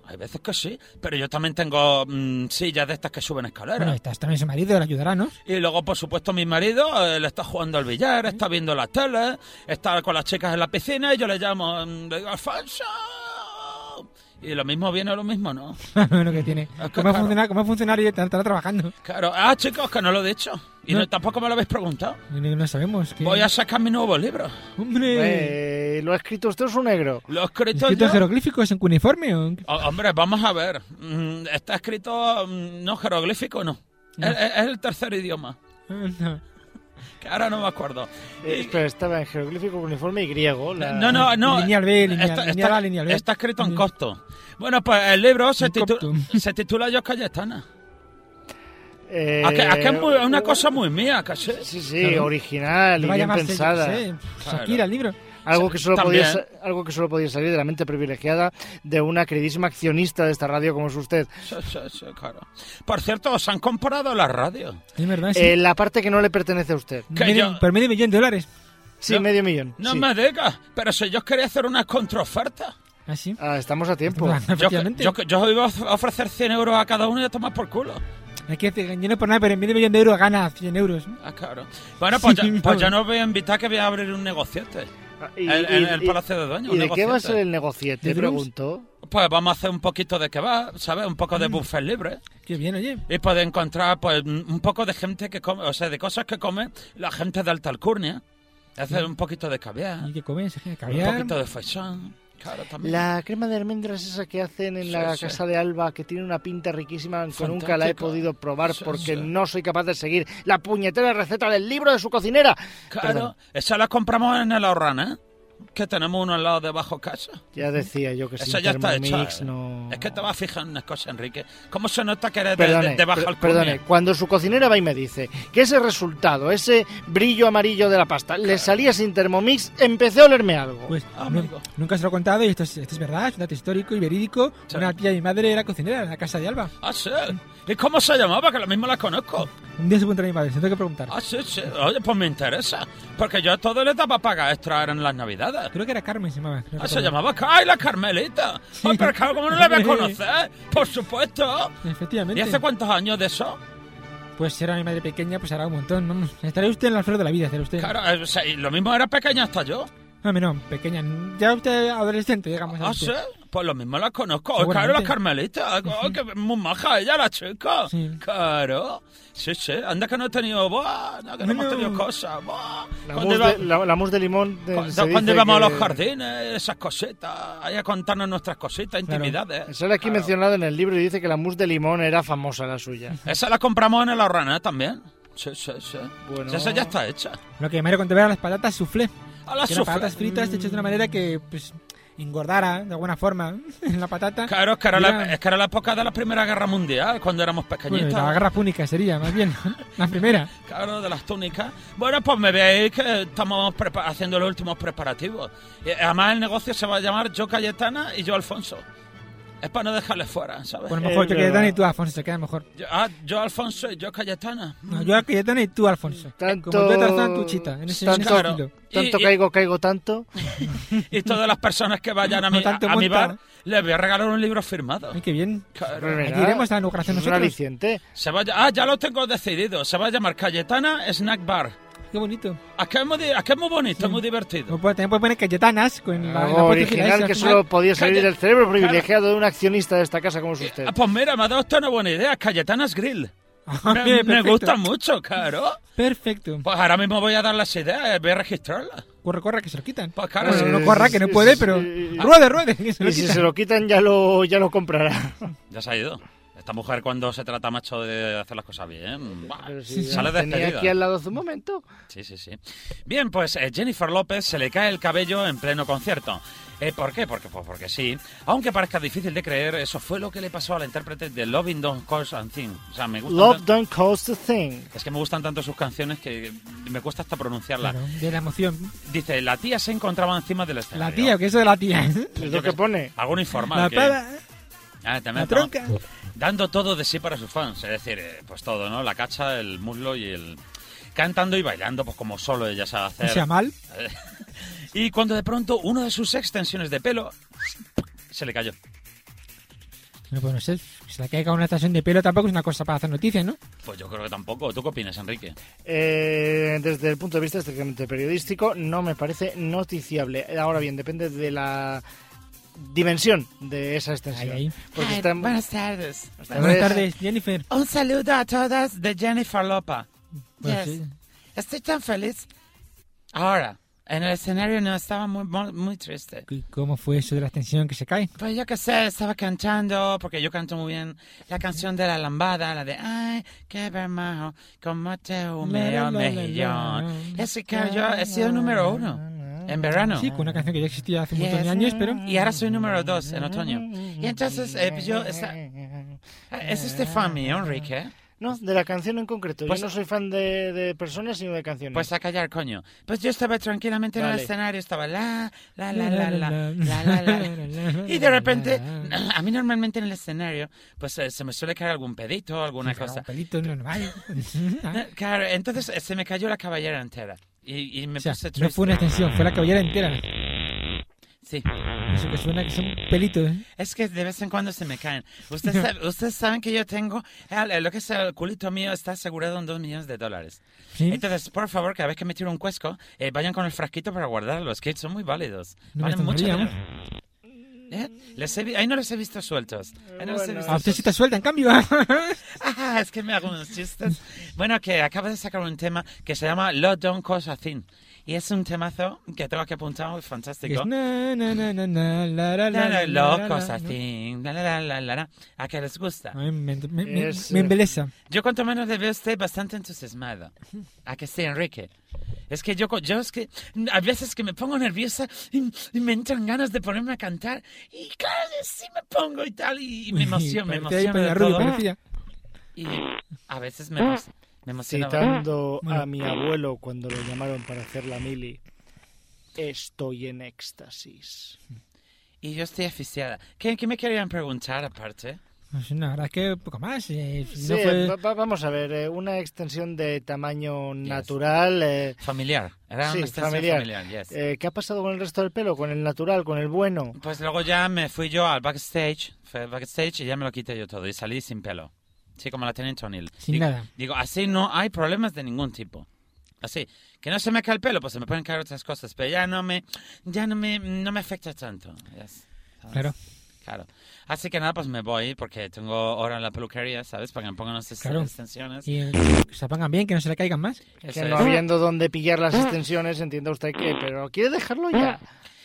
Hay veces que sí, pero yo también tengo mmm, sillas de estas que suben escaleras. Bueno, estás también su marido, le ayudará, ¿no? Y luego, por supuesto, mi marido, él está jugando al billar, está viendo la tele, está con las chicas en la piscina y yo le llamo, le digo, ¡Alfonso! Y lo mismo viene lo mismo, ¿no? Bueno, que tiene. Es que ¿Cómo, claro. funciona, ¿Cómo funcionario estará trabajando? Claro. Ah, chicos, que no lo he dicho. Y No. no, tampoco me lo habéis preguntado. No, no sabemos. Que... Voy a sacar mi nuevo libro. ¡Hombre! Eh, ¿Lo ha escrito usted o su negro? Lo he escrito ¿Escrito yo. en jeroglíficos en cuneiforme o...? Oh, hombre, vamos a ver. Mm, Está escrito, mm, no jeroglífico, no. No. Es, es- es el tercer idioma, No. que ahora no me acuerdo. Eh, Y- espera, estaba en jeroglífico, uniforme y griego. La... No, no, no. Lineal B, lineal- está, lineal está- A, lineal B. está escrito en Mm. copto. Bueno, pues el libro se, En titu- copto. se titula Yo Cayetana. Eh, ¿A que, a que es muy- una cosa muy mía, casi? Sí, sí, Claro. original y Le va a bien llamarse, pensada. yo qué sé, Claro. Shakira, el libro. Algo que, solo También. podía, sa- algo que solo podía salir de la mente privilegiada de una queridísima accionista de esta radio como es usted. Sí, sí, sí, claro. Por cierto, ¿os han comprado la radio? Es verdad, sí. Eh, la parte que no le pertenece a usted. que Medio- yo- Por medio millón de dólares. Sí, No, medio millón. No sí. me digas, pero si yo quería hacer una contraoferta. ¿Ah, sí? Ah, estamos a tiempo. Yo, Efectivamente. yo, yo os iba a ofrecer cien euros a cada uno y a tomar por culo. Hay que decir, yo no por nada, pero en medio millón de euros gana cien euros. Ah, claro. Bueno, pues, Sí, ya, pues no. ya no os voy a invitar, que voy a abrir un negociete. Ah, y- El, y- el- el y- Palacio de Dueños. ¿Y un de qué va a negociete. ser el negociete? ¿De drums? Pregunto. Pues vamos a hacer un poquito de kebab, ¿sabes? Un poco de Mm. buffet libre. Qué bien, oye. Y puede encontrar, pues, un poco de gente que come, o sea, de cosas que come la gente de alta alcurnia. Hacer un poquito de caviar, ¿Y qué comes? un Caviar. poquito de faisán. Claro, también. La crema de almendras esa que hacen en Sí, la sí. casa de Alba, que tiene una pinta riquísima, que Fantástico. nunca la he podido probar Sí, porque sí. no soy capaz de seguir la puñetera receta del libro de su cocinera. Claro, Perdón. esa la compramos en el Ahorrana, ¿eh? Que tenemos uno al lado de bajo casa. Ya decía yo que Eso sin ya está hecho. Thermomix ¿eh? no... Es que te vas a fijar en unas cosas, Enrique. ¿Cómo se nota que eres de, Perdone, de, de baja per- alcurnia? perdone, cuando su cocinera va y me dice que ese resultado, ese brillo amarillo de la pasta, le salía sin Thermomix, empecé a olerme algo. Pues Ah, nu- amigo. nunca se lo he contado y esto es, esto es verdad, es un dato histórico y verídico. Sí. Una tía de mi madre era cocinera en la casa de Alba. Ah, sí. ¿Y cómo se llamaba? Que lo mismo la conozco. Un día se preguntará a mi madre, se tengo que preguntar. Ah, sí, sí. Oye, pues me interesa. Porque yo a todo le daba paga extra en las navidades. Creo que era Carmen, se llamaba. no Ah, se recuerdo. llamaba ¡Ay, la Carmelita! Ay, pero claro, ¿cómo no la voy a conocer? Por supuesto. Efectivamente. ¿Y hace cuántos años de eso? Pues era mi madre pequeña, pues hará un montón. Vamos, estará usted en la flor de la vida, estará usted. Claro, eh, o sea, y lo mismo era pequeña hasta yo. No, no, pequeña. Ya usted adolescente, digamos. Ah, usted. sí. Pues lo mismo la conozco. Seguramente. Claro, la Carmelita. Oh, que es muy maja ella, la chica. Sí. Claro. Sí, sí. Anda que no he tenido... Buah, no, que no hemos Bueno. tenido cosas. Buah. La Cuando mousse, iba- de, la, la mousse de limón... de- Cuando, se cuando dice íbamos a que- los jardines, esas cositas, ahí a contarnos nuestras cositas, Claro. intimidades. Sale aquí Claro. mencionado en el libro y dice que la mousse de limón era famosa la suya. Esa la compramos en el Ahorrana también. Sí, sí, sí. Bueno. Sí, esa ya está hecha. Lo que mi madre contaba eran las patatas soufflé. A la Que eran sufla. patatas fritas hechas de una manera que, pues, engordara de alguna forma en la patata. Claro, es que, era Y la, era- es que era la época de la Primera Guerra Mundial, cuando éramos Bueno, pequeñitos. la guerra púnica sería, más bien. La primera. Claro, de las túnicas. Bueno, pues me veis que estamos prepa- haciendo los últimos preparativos. Y además el negocio se va a llamar Yo Cayetana y Yo Alfonso. Es para no dejarles fuera, ¿sabes? Pues mejor Es yo Cayetana verdad. y tú, Alfonso, se queda mejor. Yo, ah, yo Alfonso y yo Cayetana. No, yo Cayetana y tú, Alfonso. Tanto- Como yo Tarzán, tú Chita. En ese, en ese Claro. estilo. Tanto Y- y- caigo, caigo tanto. Y todas las personas que vayan a mi, No tanto a mi monta. bar, les voy a regalar un libro firmado. Ay, qué bien. Claro. Pues Aquí iremos a la inauguración Es un nosotros. aliciente. Se va a ll- ah, ya lo tengo decidido. Se va a llamar Cayetana Snack Bar. Qué bonito. ¿A qué es muy, di- a qué es muy bonito, Sí. es muy O divertido? puede- también puede poner Cayetanas con la, la Algo apóstrofe original esa que al solo final. podía salir Calle- del cerebro privilegiado de un accionista de esta casa como es Ah, usted. pues mira, me ha dado usted una buena idea. Cayetanas Grill. Ah, Me, bien, me perfecto. gusta mucho, claro. Perfecto. Pues ahora mismo voy a dar las ideas, voy a registrarlas. Corre, corre, que se lo quitan. Pues claro, Bueno, sí. no corra, que no sí, puede, sí, pero sí. ruede, ruede, que se lo Y si quitan. se lo quitan ya lo, ya lo comprará. Ya se ha ido. Esta mujer, cuando se trata, macho, de hacer las cosas bien, ¡buah! Pero si Sí, sí. sale la tenía despedida. aquí al lado hace un momento. Sí, sí, sí. Bien, pues eh, Jennifer López se le cae el cabello en pleno concierto. Eh, ¿Por qué? Porque, pues porque sí. Aunque parezca difícil de creer, eso fue lo que le pasó a la intérprete de Loving Don't Cost a Thing. O sea, me gustan Love tan- don't cost a thing. es que me gustan tanto sus canciones que me cuesta hasta pronunciarlas. Claro, de la emoción. Dice, la tía se encontraba encima del escenario. La tía, ¿o qué es eso de la tía? Es lo que pone. Algún informal La que... pava, Ah, te la meto. tronca. Dando todo de sí para sus fans. Es decir, eh, pues todo, ¿no? La cacha, el muslo y el... Cantando y bailando, pues como solo ella sabe No hacer. sea mal. Y cuando de pronto una de sus extensiones de pelo se le cayó. No, pues no sé, si se le caiga una estación de pelo tampoco es una cosa para hacer noticias, ¿no? Pues yo creo que tampoco. ¿Tú qué opinas, Enrique? Eh, desde el punto de vista estrictamente periodístico, no me parece noticiable. Ahora bien, depende de la dimensión de esa extensión. Ahí, ahí. Porque Ay, está- buenas tardes. Esta Buenas vez- tardes, Jennifer. Un saludo a todas de Jennifer Lopa. Pues Yes. sí. Estoy tan feliz. Ahora, en el escenario no estaba muy, muy, muy triste. ¿Y ¿Cómo fue eso de la extensión que se cae? Pues yo qué sé, estaba cantando, porque yo canto muy bien, la canción de la lambada, la de ay, qué bermajo, cómo te humeo mejillón. Es que claro, yo he sido número uno en verano. Sí, con una canción que ya existía hace un Yes. montón de años, pero... Y ahora soy número dos en otoño. Y entonces, eh, pues yo... Esa, ¿es usted fan mío, Enrique? No, de la canción en concreto. Pues- yo no soy fan de, de personas, sino de canciones. Pues a callar, coño. Pues yo estaba tranquilamente en el Vale. escenario, estaba la, la, la, la, la, la, la, la. Y de repente, a mí normalmente en el escenario, pues eh, se me suele caer algún pedito, alguna Sí, cosa. un pelito normal. Eh, Claro, entonces eh, se me cayó la cabellera entera. Y, y me O sea, puse no triste. fue una extensión, fue la cabellera entera. Sí. Eso que suena que son pelitos, ¿eh? Es que de vez en cuando se me caen. Ustedes, sabe- ustedes saben que yo tengo, eh, lo que es el culito mío está asegurado en dos millones de dólares. Sí. Entonces, por favor, cada vez que me tiro un cuesco, eh, vayan con el frasquito para guardarlos, que son muy válidos. No me Valen mucho extrañaría, dinero. ¿Eh? Les he vi- Ahí no les he visto sueltos. Ahí no les he Bueno. visto A usted sí sueltos. te suelta, en cambio. Ah, es que me hago unos chistes. Bueno, que acabo de sacar un tema que se llama Lo Don't Cause a Thing. Y es un temazo que tengo aquí apuntado, es Que fantástico. es na, na, na, na, na, la, la, La, la, la, la, Lo la, Cause la, a ¿no? Thing. La, la, la, la, la, la. ¿A qué les gusta? A mí me, me, me, Es, me eh, embeleza. Yo cuanto menos le veo a usted bastante entusiasmado. ¿A que sí, Enrique? Es que yo, yo es que a veces que me pongo nerviosa y, y me entran ganas de ponerme a cantar y claro, sí me pongo y tal y, y me emociono, me Parecía ahí emociono de Peñarrubio, todo. parecía. Y a veces me, emo- me emociona. Citando Bueno. a mi abuelo cuando lo llamaron para hacer la mili, estoy en éxtasis. Y yo estoy aficiada. ¿Qué, qué me querían preguntar aparte? Pues la verdad es que poco más. eh, si Sí, no fue- va- va- vamos a ver, eh, una extensión de tamaño natural. eh, Familiar. Era sí, una extensión familiar. familiar, yes. Eh, ¿Qué ha pasado con el resto del pelo? ¿Con el natural? ¿Con el bueno? Pues luego ya me fui yo al backstage, fui al backstage y ya me lo quité yo todo y salí sin pelo. Sí, como la tenía Tonil. Sin digo, nada. Digo, así no hay problemas de ningún tipo. Así, que no se me cae el pelo, pues se me pueden caer otras cosas, pero ya no me, ya no me, no me afecta tanto. Yes. ¿Sabes? Claro. Claro. Así que nada, pues me voy porque tengo hora en la peluquería, ¿sabes? Para que me pongan unas Claro. extensiones. Y eh, que se pongan bien, que no se le caigan más. Eso Que no es. habiendo dónde pillar las extensiones, entienda usted que, pero ¿quiere dejarlo ya?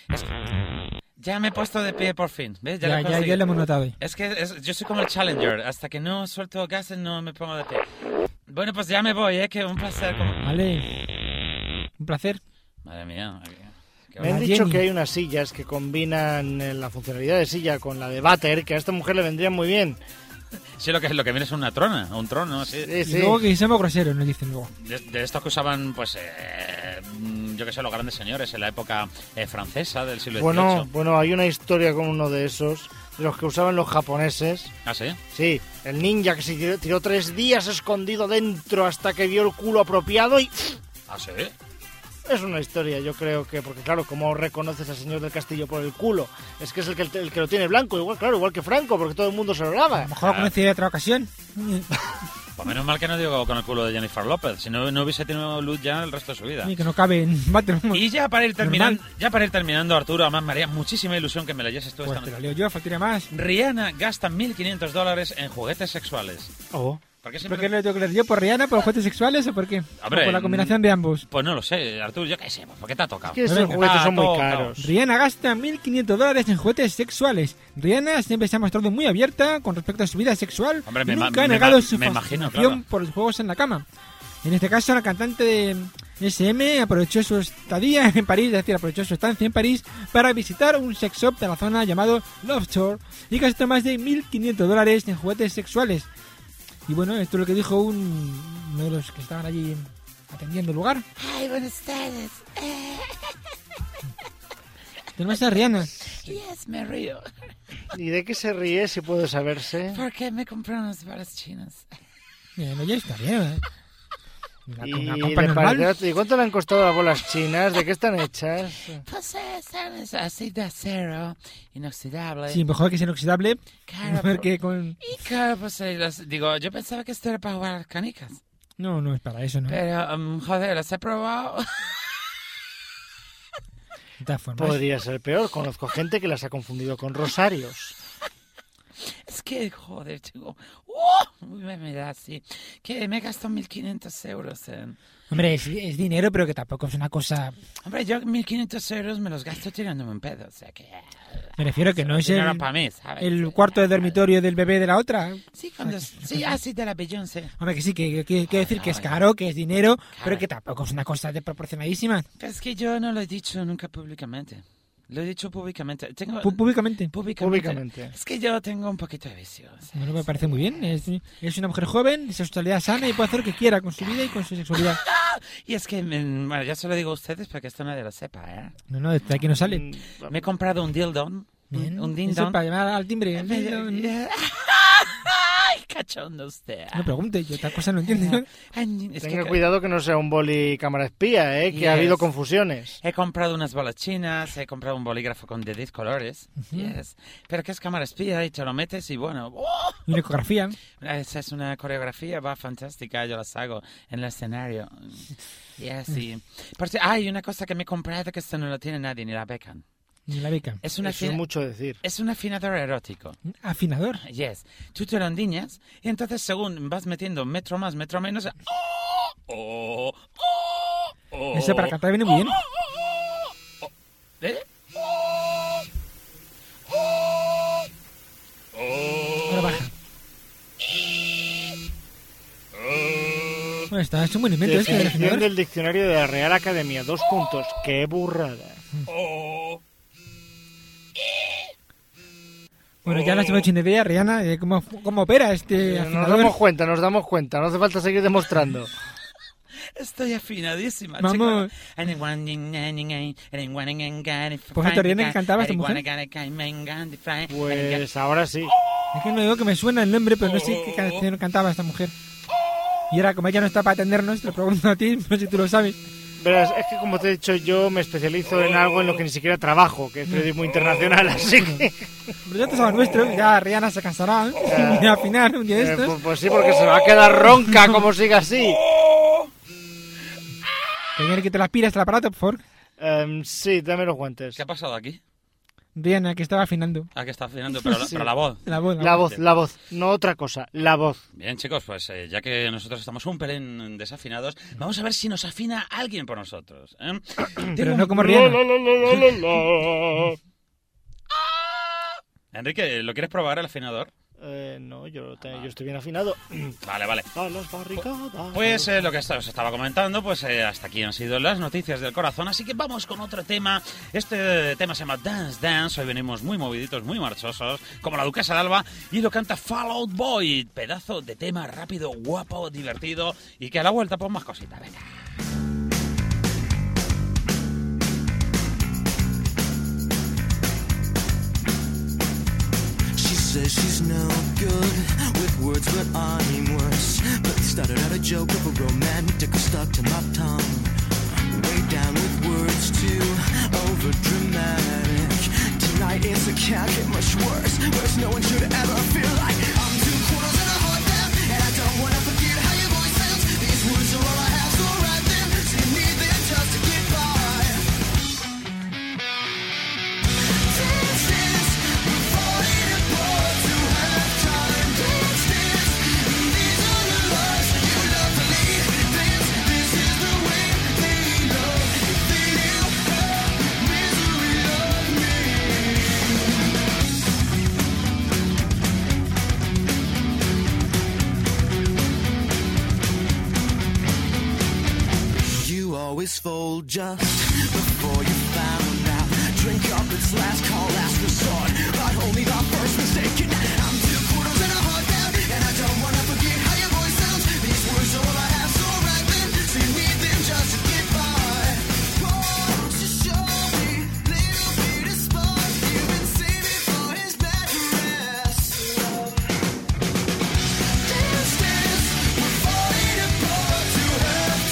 Ya me he puesto de pie por fin, ¿ves? Ya, lo ya, ya, conseguí. lo hemos notado hoy. Es que es- yo soy como el Challenger, hasta que no suelto gases no me pongo de pie. Bueno, pues ya me voy, ¿eh? Que un placer. Como... Vale. Un placer. Madre mía. qué- qué Me han La dicho Jenny. que hay unas sillas que combinan eh, la funcionalidad de silla con la de váter, que a esta mujer le vendrían muy bien. Sí, lo que, lo que viene es una trona, un trono, sí. Sí, Y sí. luego que somos groseros, nos dicen luego. De, de estos que usaban, pues, eh, mm, yo que sé, los grandes señores en la época eh, francesa del siglo Bueno, dieciocho. bueno, hay una historia con uno de esos, de los que usaban los japoneses. ¿Ah, sí? Sí, el ninja que se tiró, tiró tres días escondido dentro hasta que vio el culo apropiado y... ¿Ah, sí? Es una historia, yo creo que, porque claro, ¿cómo reconoces al señor del castillo por el culo? Es que es el que, el que lo tiene blanco, igual, claro, igual que Franco, porque todo el mundo se lo A lava. lo mejor lo conocí de otra ocasión. Pues menos mal que no digo con el culo de Jennifer López, si no, no hubiese tenido luz ya el resto de su vida. Y que no cabe en váter. Y ya para ir terminando, ya para ir terminando, Arturo, además me haría muchísima ilusión que me leyeses tú Pues esta te lo noticia. leo yo, faltaría más. Rihanna gasta mil quinientos dólares en juguetes sexuales. Oh. ¿Por qué ¿Por siempre- qué lo tengo que leer yo? ¿Por Rihanna, por los juguetes sexuales o por qué? Hombre, ¿O por la combinación de ambos? Pues no lo sé, Arturo, yo qué sé, pues, ¿por qué te ha tocado? Es que estos Venga, juguetes son muy tocado. caros. Rihanna gasta mil quinientos dólares en juguetes sexuales. Rihanna siempre se ha mostrado muy abierta con respecto a su vida sexual Hombre, y me nunca ma- ha me negado ma- su me imagino, fascinación claro. por los juegos en la cama. En este caso, la cantante de S M aprovechó su estadía en París, es decir, aprovechó su estancia en París para visitar un sex shop de la zona llamado Love Store y gastó más de mil quinientos dólares en juguetes sexuales. Y bueno, esto es lo que dijo un, uno de los que estaban allí atendiendo el lugar. Ay, buenas tardes. Tenemos a Rihanna. Yes, me río. ¿Y de qué se ríe, si puede saberse? Porque me compré unas balas chinas. Bien, oye, está bien, ¿eh? Una, Y, una le compa normal. pareció- ¿y cuánto le han costado las bolas chinas? ¿De qué están hechas? Pues eh, ¿sabes? Así de acero, inoxidable. Sí, mejor que sea inoxidable. Claro, Mejor pero- que con... Y claro, pues eh, las- digo, yo pensaba que esto era para jugar a las canicas. No, no es para eso, ¿no? Pero, um, joder, las he probado. De todas formas. Podría ser peor. Conozco gente que las ha confundido con rosarios. Es que, joder, chico. ¡Uh! Me, me da así. Que me he gastado mil quinientos euros en... Hombre, es, es dinero, pero que tampoco es una cosa... Hombre, yo mil quinientos euros me los gasto tirándome un pedo. O sea que... Me refiero que no es dinero el, para mí, ¿sabes? el cuarto de dormitorio del bebé de la otra. Sí, cuando... Sí, así de la Beyoncé. Hombre, que sí, que que- quiero decir que es caro, que es dinero, pero que tampoco es una cosa desproporcionadísima. Pero es que yo no lo he dicho nunca públicamente. Lo he dicho públicamente. Tengo... Pu- Públicamente. Públicamente. Públicamente. Es que yo tengo un poquito de vicio. o sea. Bueno, me parece muy bien. Es, es una mujer joven, sexualidad sana y puede hacer lo que quiera con su vida y con su sexualidad. Y es que, mm, bueno, ya se lo digo a ustedes para que esto nadie lo sepa, ¿eh? No, no, de aquí no sale. Mm, Me he comprado un dildon. Bien. Un Eso dindon. para llamar al timbre. ¡Ay, cachondo usted! No pregunte, yo otra cosa no entiendo. Ay, es Tenga que cuidado que no sea un boli cámara espía, ¿eh? Que ha Yes. habido confusiones. He comprado unas bolas chinas, he comprado un bolígrafo con de diez colores. Yes. Pero que es cámara espía y te lo metes y bueno... ¡oh! Y una ecografía. Esa es una coreografía, va fantástica, yo las hago en el escenario. Yes, sí. Por si- hay una cosa que me he comprado que esto no lo tiene nadie, ni la becan. Ni la beca. Es una Eso es afina- mucho decir. es un afinador erótico. Afinador. Yes. Tú te lo endiñas y entonces según vas metiendo metro más, metro menos... ¡oh! ¡oh! ¡oh! ¡oh! Eso para cantar viene muy bien. ¿Eh? Ahora baja. Bueno, está es un buen invento este del Definición afinador. del diccionario de la Real Academia. Dos puntos. ¡Qué burrada! Bueno, ya nos hemos hecho una idea, Rihanna, de cómo, cómo opera este Nos afinador. damos cuenta, nos damos cuenta. No hace falta seguir demostrando. Estoy afinadísima. Vamos. chico. Por cierto, Rihanna, ¿que cantaba esta mujer? Pues ahora sí. Es que no digo que me suena el nombre, pero no sé qué canción cantaba esta mujer. Y ahora, como ella no está para atendernos, te lo pregunto a ti, no sé si tú lo sabes. Verás, es que como te he dicho, yo me especializo en algo en lo que ni siquiera trabajo, que es periodismo internacional, así que... Pero ya te sabes nuestro, ya Rihanna se cansará ¿eh? de afinar un día de Eh, estos. pues, pues sí, porque se va a quedar ronca como siga así. Tener que te las piras el aparato, por favor. Em, sí, dame los guantes. ¿Qué ha pasado aquí? Rihanna, que estaba afinando. Ah, que está afinando, pero, la- pero la voz. La voz. La voz, la voz, no otra cosa, la voz. Bien, chicos, pues eh, ya que nosotros estamos un pelín desafinados, vamos a ver si nos afina alguien por nosotros. ¿eh? Pero no como Rihanna. Enrique, ¿lo quieres probar el afinador? Eh, no, yo, te- yo estoy bien afinado. Vale, vale. A las barricadas. Pues eh, lo que os estaba comentando, pues eh, hasta aquí han sido las noticias del corazón, así que vamos con otro tema. Este tema se llama Dance Dance, hoy venimos muy moviditos, muy marchosos, como la Duquesa de Alba, y lo canta Fall Out Boy, pedazo de tema rápido, guapo, divertido, y que a la vuelta pues más cositas, venga. She says she's no good with words, but I'm worse. But it started out a joke of a romantic stuck to my tongue. Way down with words too over dramatic. Tonight it's a can't get much worse. Worse, no one should ever feel like I'm two quarters and a heart down, and I don't wanna forget how your voice sounds. These words are all I have, so write them. So you need them just to get by. Dance, dance, we're falling apart to have time. Dance, dance, these are the lives you love to lead. Dance, this is the way they love. If they knew how misery loved me. You always fold just before you found out. Drink up, it's last call, last resort, but only the first mistake. And I'm two quarters and a heart down, and I don't wanna forget how your voice sounds. These words are all I have, so write them. So you need them just to get by. Won't you show me little bit of spark you've been saving for his bad dress? Dance, dance, we're falling apart to have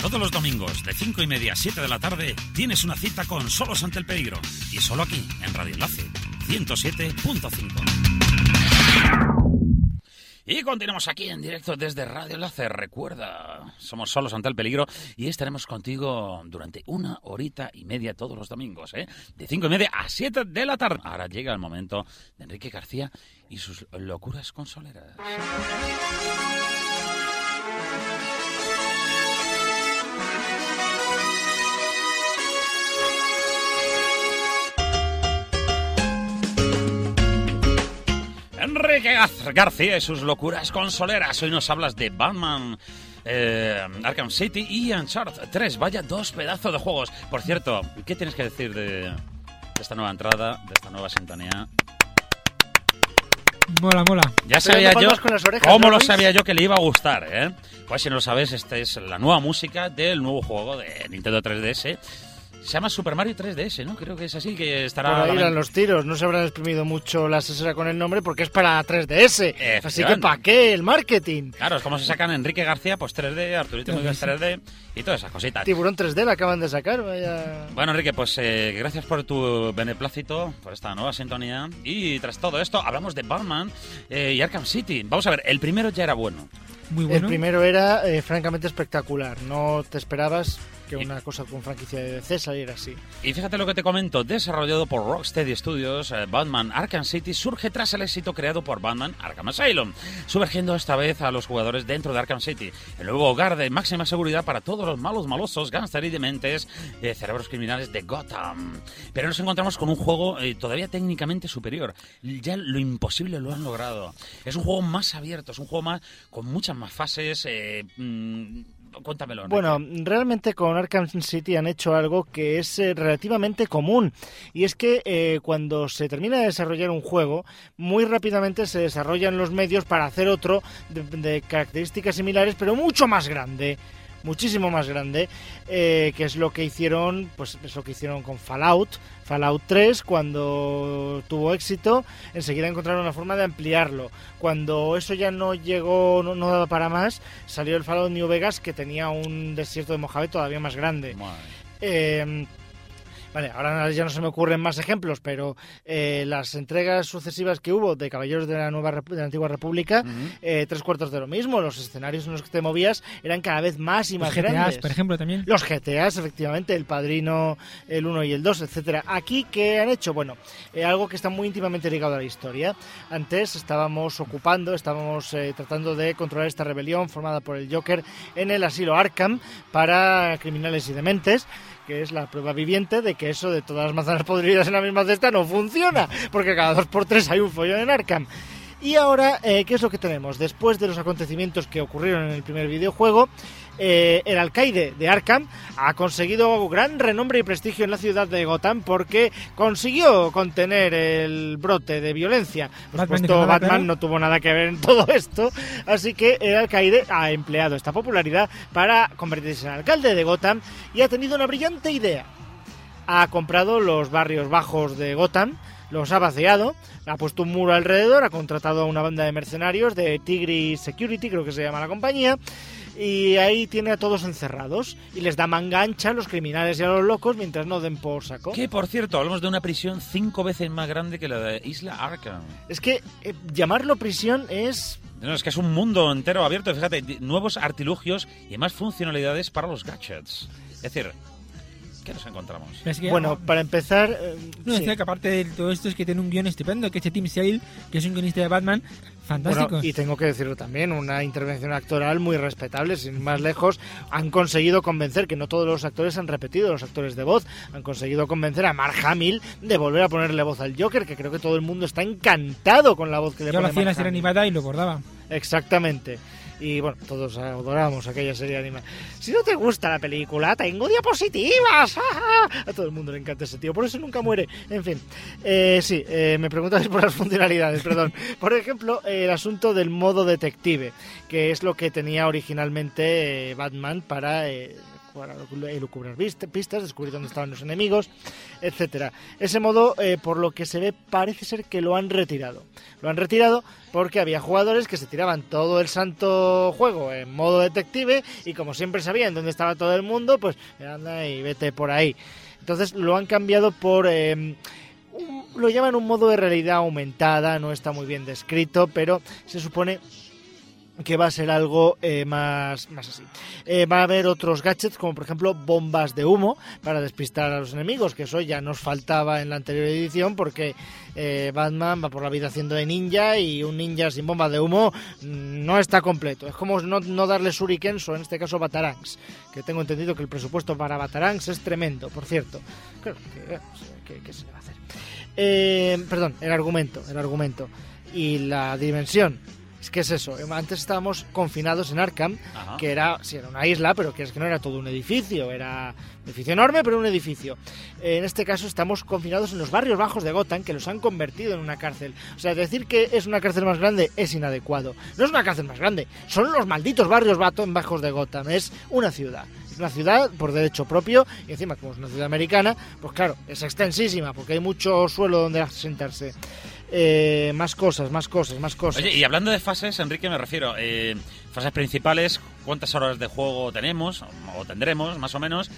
Todos los domingos, de cinco y media a siete de la tarde, tienes una cita con Solos ante el Peligro. Y solo aquí, en Radio Enlace, ciento siete punto cinco. Y continuamos aquí en directo desde Radio Enlace. Recuerda, somos Solos ante el Peligro y estaremos contigo durante una horita y media todos los domingos, ¿eh? De cinco y media a siete de la tarde. Ahora llega el momento de Enrique García y sus locuras consoleras. Enrique García y sus locuras consoleras. Hoy nos hablas de Batman, eh, Arkham City y Uncharted tres. Vaya dos pedazos de juegos. Por cierto, ¿qué tienes que decir de, de esta nueva entrada, de esta nueva sintonía? Mola, mola. Ya sabía yo, con las orejas, ¿cómo ¿no, lo Luis? sabía yo que le iba a gustar, eh? Pues si no lo sabes, esta es la nueva música del nuevo juego de Nintendo tres D S. Se llama Super Mario tres D S, ¿no? Creo que es así, que estará... Por ahí a la irán ven- los tiros, no se habrán exprimido mucho la sesera con el nombre porque es para tres D S. Así que Efectivamente. ¿para qué el marketing? Claro, es como se sacan Enrique García, pues tres D, Arturito Muñoz tres D y todas esas cositas. Tiburón tres D la acaban de sacar, vaya... Bueno, Enrique, pues eh, gracias por tu beneplácito, por esta nueva sintonía. Y tras todo esto, hablamos de Batman eh, y Arkham City. Vamos a ver, el primero ya era bueno. Muy bueno. El primero era eh, francamente espectacular, no te esperabas que Y- una cosa con franquicia de D C saliera así. Y fíjate lo que te comento, desarrollado por Rocksteady Studios, eh, Batman Arkham City surge tras el éxito creado por Batman Arkham Asylum, sumergiendo esta vez a los jugadores dentro de Arkham City, el nuevo hogar de máxima seguridad para todos los malos malosos, gángster y dementes, eh, cerebros criminales de Gotham. Pero nos encontramos con un juego eh, todavía técnicamente superior, ya lo imposible lo han logrado. Es un juego más abierto, es un juego más con muchas más fases, eh, mm, cuéntamelo, Enrique. Bueno, realmente con Arkham City han hecho algo que es eh, relativamente común, y es que eh, cuando se termina de desarrollar un juego, muy rápidamente se desarrollan los medios para hacer otro de, de características similares, pero mucho más grande. Muchísimo más grande, eh, que es lo que hicieron, pues es lo que hicieron con Fallout, Fallout tres, cuando tuvo éxito, enseguida encontraron una forma de ampliarlo. Cuando eso ya no llegó, no, no daba para más, salió el Fallout New Vegas, que tenía un desierto de Mojave todavía más grande. Madre. Eh, Vale, ahora ya no se me ocurren más ejemplos, pero eh, las entregas sucesivas que hubo de Caballeros de la nueva Rep- de la Antigua República, Ujú. eh, tres cuartos de lo mismo. Los escenarios en los que te movías eran cada vez más y Los más G T As, grandes. por ejemplo, también. Los G T As, efectivamente, el Padrino, el uno y el dos, etcétera. Aquí, ¿qué han hecho? Bueno, eh, algo que está muy íntimamente ligado a la historia. Antes estábamos ocupando, estábamos eh, tratando de controlar esta rebelión formada por el Joker en el asilo Arkham para criminales y dementes, que es la prueba viviente de que eso de todas las manzanas podridas en la misma cesta no funciona, porque cada dos por tres hay un follón en Arkham. Y ahora, eh, ¿qué es lo que tenemos? Después de los acontecimientos que ocurrieron en el primer videojuego, eh, el alcaide de Arkham ha conseguido gran renombre y prestigio en la ciudad de Gotham porque consiguió contener el brote de violencia. Por Batman supuesto, dijo nada, Batman claro. no tuvo nada que ver en todo esto, así que el alcaide ha empleado esta popularidad para convertirse en alcalde de Gotham y ha tenido una brillante idea. Ha comprado los barrios bajos de Gotham, los ha vaciado, ha puesto un muro alrededor, ha contratado a una banda de mercenarios de Tigris Security, creo que se llama la compañía, y ahí tiene a todos encerrados y les da manga ancha a los criminales y a los locos mientras no den por saco. Que, por cierto, hablamos de una prisión cinco veces más grande que la de Isla Arkham. Es que eh, llamarlo prisión es... No, es que es un mundo entero abierto. Fíjate, di- nuevos artilugios y más funcionalidades para los gadgets. Es decir, ¿qué nos encontramos? Pero es que- Bueno, para empezar... eh, No, sí. decía que aparte de todo esto es que tiene un guion estupendo, que es Tim Sale, que es un guionista de Batman, fantástico. Bueno, y tengo que decirlo también, una intervención actoral muy respetable, sin ir más lejos. Han conseguido convencer, que no todos los actores han repetido, los actores de voz, han conseguido convencer a Mark Hamill de volver a ponerle voz al Joker, que creo que todo el mundo está encantado con la voz que le Yo lo pone hacía en la Mark serie Hamill. animada y lo bordaba. Exactamente. Y bueno, todos adorábamos aquella serie animada. Si no te gusta la película, tengo diapositivas. A todo el mundo le encanta ese tío, por eso nunca muere. En fin, eh, sí, eh, me preguntabas por las funcionalidades, perdón. Por ejemplo, eh, el asunto del modo detective, que es lo que tenía originalmente eh, Batman para... Eh, para elucubrar pistas, descubrir dónde estaban los enemigos, etcétera. Ese modo, eh, por lo que se ve, parece ser que lo han retirado. Lo han retirado porque había jugadores que se tiraban todo el santo juego en modo detective y como siempre sabían dónde estaba todo el mundo, pues anda y vete por ahí. Entonces lo han cambiado por... Eh, un, lo llaman un modo de realidad aumentada, no está muy bien descrito, pero se supone que va a ser algo eh, más, más así. Eh, va a haber otros gadgets, como por ejemplo bombas de humo para despistar a los enemigos, que eso ya nos faltaba en la anterior edición, porque eh, Batman va por la vida haciendo de ninja y un ninja sin bombas de humo no está completo. Es como no, no darle shurikens o en este caso batarangs, que tengo entendido que el presupuesto para batarangs es tremendo, por cierto. Claro, que, que, que se le va a hacer. Eh, perdón, el argumento, el argumento y la dimensión. Es que es eso, antes estábamos confinados en Arkham, Ajá. que era, sí, era una isla, pero que es que no era todo un edificio, era un edificio enorme, pero un edificio. En este caso estamos confinados en los barrios bajos de Gotham, que los han convertido en una cárcel. O sea, decir que es una cárcel más grande es inadecuado. No es una cárcel más grande, son los malditos barrios bajos de Gotham, es una ciudad. Es una ciudad por derecho propio, y encima como es una ciudad americana, pues claro, es extensísima, porque hay mucho suelo donde sentarse. Eh, más cosas, más cosas, más cosas. Oye, y hablando de fases, Enrique, me refiero, eh, fases principales, ¿cuántas horas de juego tenemos o tendremos, más o menos?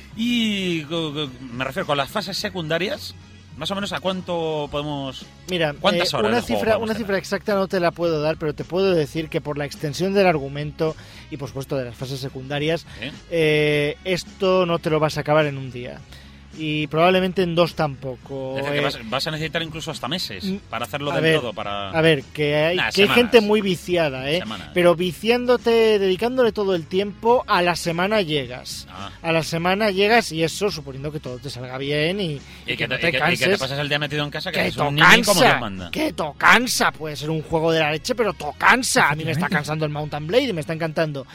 Y me refiero con las fases secundarias, más o menos a cuánto podemos... Mira, ¿cuántas eh, horas una de juego cifra, una tener? cifra exacta no te la puedo dar, pero te puedo decir que por la extensión del argumento y por supuesto de las fases secundarias, ¿Eh? Eh, esto no te lo vas a acabar en un día. Y probablemente en dos tampoco. Es decir, eh, que vas, vas a necesitar incluso hasta meses para hacerlo a del ver, todo. Para... A ver, que hay, Nah, que hay semanas. gente muy viciada, ¿eh? Semanas. Pero viciándote, dedicándole todo el tiempo, a la semana llegas. Ah. A la semana llegas y eso suponiendo que todo te salga bien y, Y, y que, no te, te y que- y canses. que te pases el día metido en casa, que, Que es to un niño como Dios cansa, manda. que to cansa. Puede ser un juego de la leche, pero to cansa. A mí me está Efectivamente. cansando el Mountain Blade y me está encantando.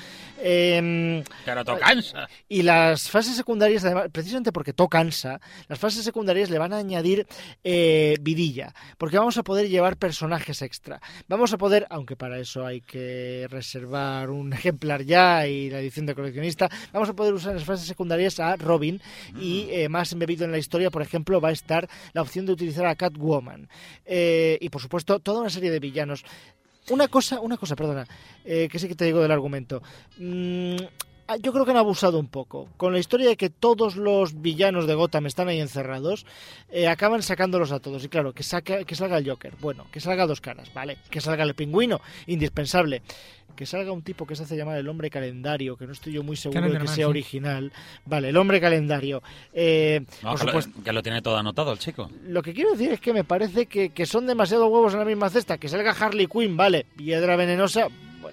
Eh, Pero to cansa. y las fases secundarias, además, precisamente porque to cansa, las fases secundarias le van a añadir eh, vidilla, porque vamos a poder llevar personajes extra. Vamos a poder, aunque para eso hay que reservar un ejemplar ya y la edición de coleccionista, vamos a poder usar en las fases secundarias a Robin y eh, más embebido en la historia, por ejemplo, va a estar la opción de utilizar a Catwoman. Eh, y por supuesto, toda una serie de villanos. Una cosa, una cosa, perdona, eh, que sí que te digo del argumento. Mm, yo creo que han abusado un poco. Con la historia de que todos los villanos de Gotham están ahí encerrados, eh, acaban sacándolos a todos. Y claro, que, saca, que salga el Joker, bueno, que salga Dos Caras, vale, que salga el Pingüino, indispensable. Que salga un tipo que se hace llamar el Hombre Calendario, que no estoy yo muy seguro de que Calendarman, sea sí. original. Vale, el Hombre Calendario. Eh, No, por que, supuesto. lo, que lo tiene todo anotado el chico. Lo que quiero decir es que me parece que, que son demasiados huevos en la misma cesta. Que salga Harley Quinn, vale, Piedra Venenosa, bueno.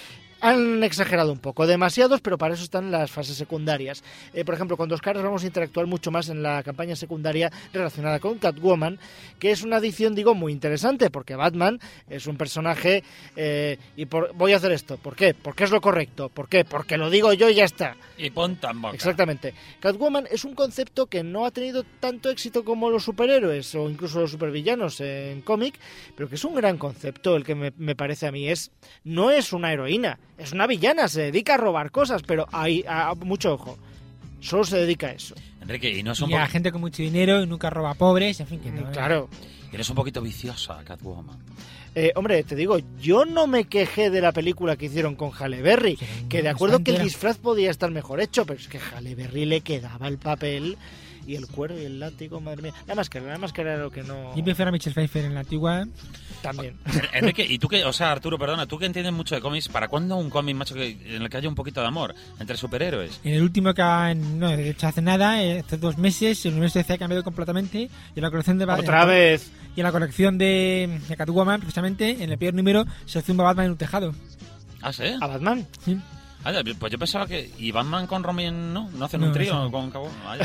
Han exagerado un poco, demasiados, pero para eso están las fases secundarias. Eh, por ejemplo, con Dos Caras vamos a interactuar mucho más en la campaña secundaria relacionada con Catwoman, que es una adición, digo, muy interesante, porque Batman es un personaje eh, y por, voy a hacer esto. ¿Por qué? Porque es lo correcto. ¿Por qué? Porque lo digo yo y ya está. Y ponte en boca. Exactamente. Catwoman es un concepto que no ha tenido tanto éxito como los superhéroes o incluso los supervillanos en cómic, pero que es un gran concepto el que me, me parece a mí. Es, no es una heroína, es una villana, se dedica a robar cosas, pero hay a, mucho ojo, solo se dedica a eso. Enrique, y no es un, Y a po- gente con mucho dinero y nunca roba a pobres, en fin, que no. Claro. eres un poquito viciosa, Catwoman. Eh, hombre, te digo, yo no me quejé de la película que hicieron con Halle Berry, que de acuerdo que el disfraz podía estar mejor hecho, pero es que a Halle Berry le quedaba el papel y el cuero y el látigo, madre mía. La máscara, la máscara era lo que no... Yo prefiero a Michelle Pfeiffer en la antigua. También. Enrique, y tú que, o sea, Arturo, perdona, tú que entiendes mucho de cómics, ¿para cuándo un cómic, macho, que, en el que haya un poquito de amor entre superhéroes? En el último que ha, no, de hecho hace nada, eh, hace dos meses, el universo D C ha cambiado completamente y en la colección de Ba- Otra en la- vez. Y en la colección de, de Catwoman, precisamente, en el primer número se zumba Batman en un tejado. ¿Ah, sí? A Batman. Sí. Ah, pues yo pensaba que... ¿Y Batman con Robin no? ¿No hacen No, un trío eso no. con Catwoman? Vaya.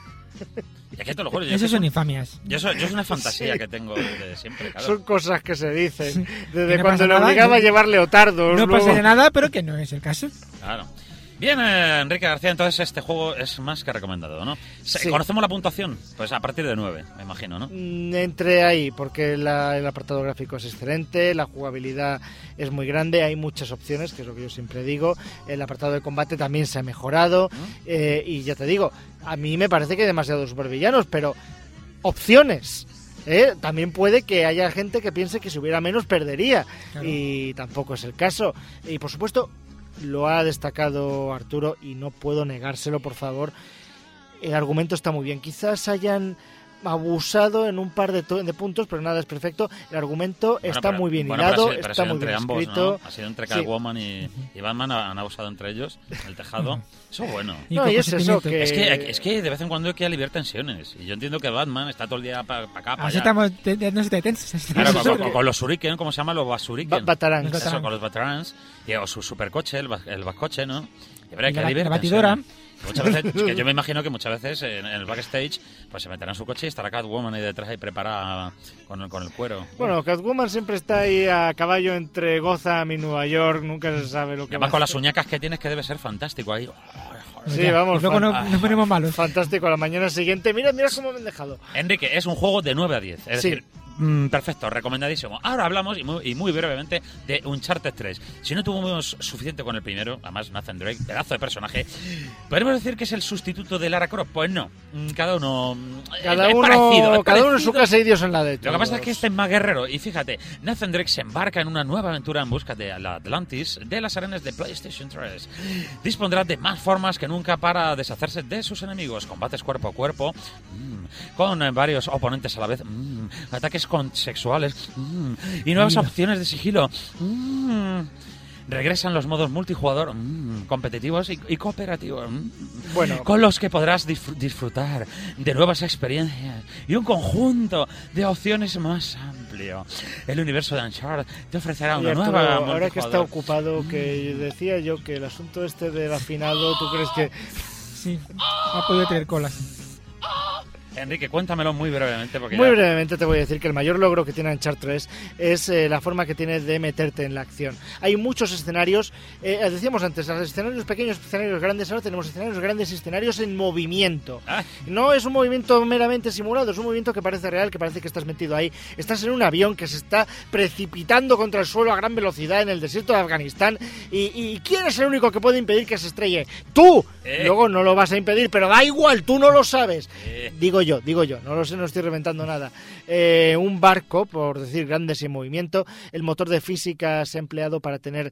Y es que te lo juro, yo, Esas que son son- infamias. yo, soy- yo es una fantasía Sí. que tengo desde siempre, claro. Son cosas que se dicen. Que Desde no cuando pasa le nada, obligaba no- a llevar leotardos. No luego- pasa de nada, pero que no es el caso. Claro. Bien, eh, Enrique García, entonces este juego es más que recomendado, ¿no? Sí. ¿Conocemos la puntuación? Pues a partir de nueve, me imagino, ¿no? Mm, Entre ahí, porque la- el apartado gráfico es excelente, la jugabilidad es muy grande, hay muchas opciones, que es lo que yo siempre digo. El apartado de combate también se ha mejorado. eh, y ya te digo, a mí me parece que hay demasiados supervillanos, pero opciones. ¿eh? También puede que haya gente que piense que si hubiera menos perdería. Claro. Y tampoco es el caso. Y por supuesto, lo ha destacado Arturo y no puedo negárselo, por favor. El argumento está muy bien. Quizás hayan abusado en un par de, to- de puntos, pero nada es perfecto. El argumento Bueno, está pero- muy bien bueno, pero hilado, ha sido- pero ha está sido muy entre bien ambos, escrito. ¿no? Ha sido entre Sí. Catwoman y, y Batman, han abusado entre ellos, el tejado. Eso es bueno. Y No, con y es eso, consentimiento. que- Es que, es que de vez en cuando hay que aliviar tensiones. Y yo entiendo que Batman está todo el día para acá, para Así allá. estamos, te- te- no se te tenses. Claro, con, con- con los Shuriken, ¿cómo se llama? Los Basuriken. Ba- Batarangs. Los Eso, con los Batarans. Y o su supercoche, el, bas- el Bascoche, ¿no? Y habrá Y que la- aliviar la batidora. tensiones. Muchas veces, es que yo me imagino que muchas veces en, en el backstage pues se meterá en su coche y estará Catwoman ahí detrás y preparada con el, con el cuero. Bueno, Catwoman siempre está ahí a caballo entre Gotham y Nueva York, nunca se sabe lo Y que además va con a las hacer. uñacas que tienes, que debe ser fantástico ahí. Sí, Ya. vamos, Y luego fan- no- nos ponemos malos. Fantástico, a la mañana siguiente, mira, mira cómo me han dejado. Enrique, es un juego de nueve a diez. Es Sí. decir, mm, perfecto, recomendadísimo. Ahora hablamos, y muy, y muy brevemente, de Uncharted tres. Si no tuvimos suficiente con el primero, además Nathan Drake, pedazo de personaje, ¿podemos decir que es el sustituto de Lara Croft? Pues no. Mm, Cada uno... mm, Cada es uno, parecido, es cada uno en su parecido. casa y Dios en la de todos. Lo que pasa es que este es más guerrero. Y fíjate, Nathan Drake se embarca en una nueva aventura en busca de la Atlantis de las arenas de PlayStation tres. Dispondrá de más formas que nunca para deshacerse de sus enemigos. Combates cuerpo a cuerpo, mm, con eh, varios oponentes a la vez, mm, ataques con sexuales mm, y nuevas opciones de sigilo. mm. Regresan los modos multijugador, mm, competitivos y, y cooperativos, mm, Bueno. con los que podrás disfr- disfrutar de nuevas experiencias y un conjunto de opciones más amplio. El universo de Uncharted te ofrecerá Oye, una Arturo, nueva ahora que está multijugador. ocupado, que decía yo que el asunto este del afinado, ¿tú crees que...? Sí, ha podido tener colas. Enrique, cuéntamelo muy brevemente porque Muy ya- brevemente te voy a decir que el mayor logro que tiene Uncharted tres es eh, la forma que tiene de meterte en la acción. Hay muchos escenarios, eh, decíamos antes, escenarios pequeños, escenarios grandes, ahora tenemos escenarios grandes y escenarios en movimiento. Ah, No es un movimiento meramente simulado, es un movimiento que parece real, que parece que estás metido ahí. Estás en un avión que se está precipitando contra el suelo a gran velocidad en el desierto de Afganistán y, y ¿quién es el único que puede impedir que se estrelle? ¡Tú! Eh. Luego no lo vas a impedir, pero da igual, tú no lo sabes. Eh. Digo yo, digo yo, no lo sé, no estoy reventando nada. Eh, un barco, por decir grandes y en movimiento, el motor de física se ha empleado para tener...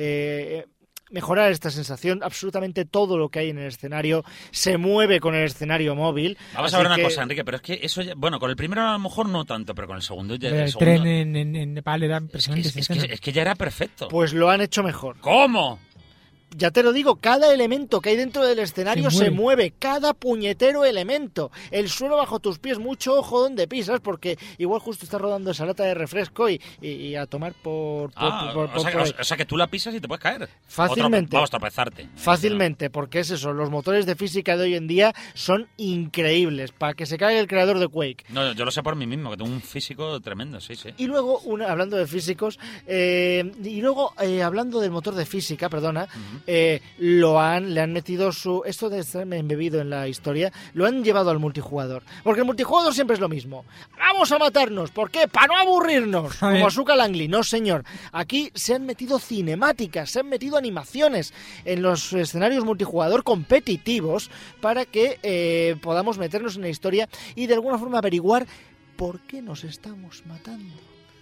Eh, mejorar esta sensación, absolutamente todo lo que hay en el escenario se mueve con el escenario móvil. Vamos así a ver una que- cosa, Enrique, pero es que eso ya- bueno, con el primero a lo mejor no tanto, pero con el segundo ya El, el segundo- tren en, en, en Nepal era es, impresionante. es- es esa que, escena. es que ya era perfecto. Pues lo han hecho mejor. ¿Cómo? Ya te lo digo, cada elemento que hay dentro del escenario Se se mueve. mueve. Cada puñetero elemento. El suelo bajo tus pies, mucho ojo donde pisas, porque igual justo estás rodando esa lata de refresco y, y- y a tomar por... por- Ah, por- por- o, sea, por ahí. o sea que tú la pisas y te puedes caer. Fácilmente. O trope- vamos, tropezarte. Fácilmente, porque es eso, los motores de física de hoy en día son increíbles, para que se caiga el creador de Quake. No, yo lo sé por mí mismo, que tengo un físico tremendo, sí, sí. Y luego, una, hablando de físicos, eh, y luego eh, hablando del motor de física, perdona, eh, lo han, le han metido su, esto de estar embebido en la historia, lo han llevado al multijugador. Porque el multijugador siempre es lo mismo. Vamos a matarnos, ¿por qué? Para no aburrirnos, A ver. como Asuka Langley. No, señor. Aquí se han metido cinemáticas, se han metido animaciones en los escenarios multijugador competitivos para que eh, podamos meternos en la historia y de alguna forma averiguar por qué nos estamos matando.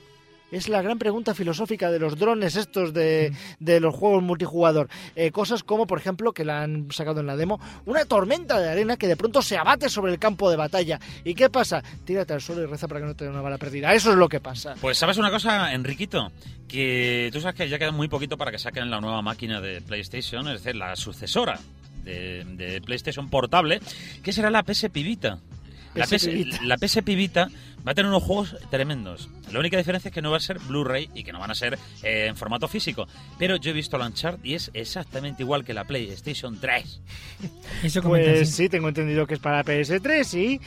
Es la gran pregunta filosófica de los drones estos de, de los juegos multijugador. Eh, cosas como, por ejemplo, que la han sacado en la demo, una tormenta de arena que de pronto se abate sobre el campo de batalla. ¿Y qué pasa? Tírate al suelo y reza para que no te dé una bala perdida. Eso es lo que pasa. Pues sabes una cosa, Enriquito, que tú sabes que ya queda muy poquito para que saquen la nueva máquina de PlayStation, es decir, la sucesora de, de PlayStation portable, que será la P S P Vita. La P S PS, Vita. la P S P Vita va a tener unos juegos tremendos. La única diferencia es que no va a ser Blu-ray y que no van a ser eh, en formato físico. Pero yo he visto la Uncharted y es exactamente igual que la PlayStation tres. Eso comentan, Pues sí. sí, tengo entendido que es para P S tres, sí.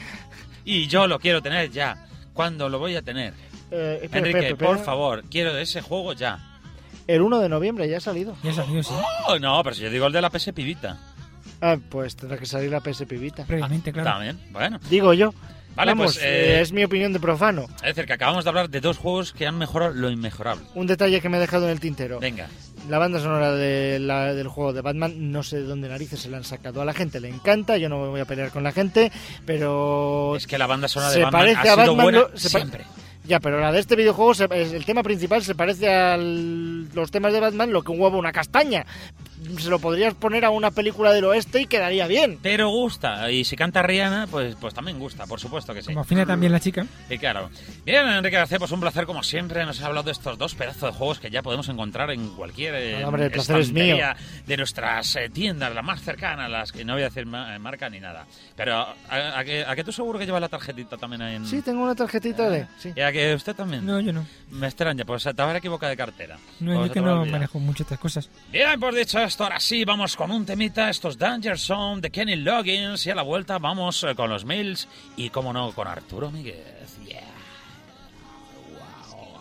Y yo lo quiero tener ya. ¿Cuándo lo voy a tener? Eh, espera, Enrique, espera, espera. por favor, quiero ese juego ya. El uno de noviembre ya ha salido. Ya ha salido, sí. Oh, no, pero si yo digo el de la P S P Vita. Ah, pues tendrá que salir la P S P Vita. Previamente, claro. También, bueno. Digo yo. Vale, Vamos, pues... eh, eh, es mi opinión de profano. Es decir, que acabamos de hablar de dos juegos que han mejorado lo inmejorable. Un detalle que me he dejado en el tintero. Venga. La banda sonora de la- del juego de Batman, no sé de dónde narices se la han sacado. A la gente le encanta, yo no me voy a pelear con la gente, pero... Es que la banda sonora se de Batman parece ha a sido Batman, buena lo- se pa- siempre. Ya, pero la de este videojuego, se- es- el tema principal se parece a los temas de Batman, lo que un huevo a una castaña. Se lo podrías poner a una película del oeste y quedaría bien. Pero gusta. Y si canta Rihanna, pues, pues también gusta, por supuesto que sí. Como afina también la chica. Y claro. Bien, Enrique García, pues un placer como siempre. Nos has hablado de estos dos pedazos de juegos que ya podemos encontrar en cualquier eh, No, hombre, el placer es estantería de nuestras eh, tiendas, las más cercanas, las que no voy a decir ma- marca ni nada. Pero a, a que, a que tú seguro que llevas la tarjetita también ahí en... Sí, tengo una tarjetita de... Sí. ¿Y a que usted también? No, yo no. Me extraña, pues te habrá equivocado de cartera. No, Pues yo te que lo voy a no olvidar. manejo mucho estas cosas. Bien, pues dicho esto, ahora sí, vamos con un temita, estos Danger Zone de Kenny Loggins, y a la vuelta vamos eh, con los mails y, como no, con Arturo Míguez. Yeah. Wow.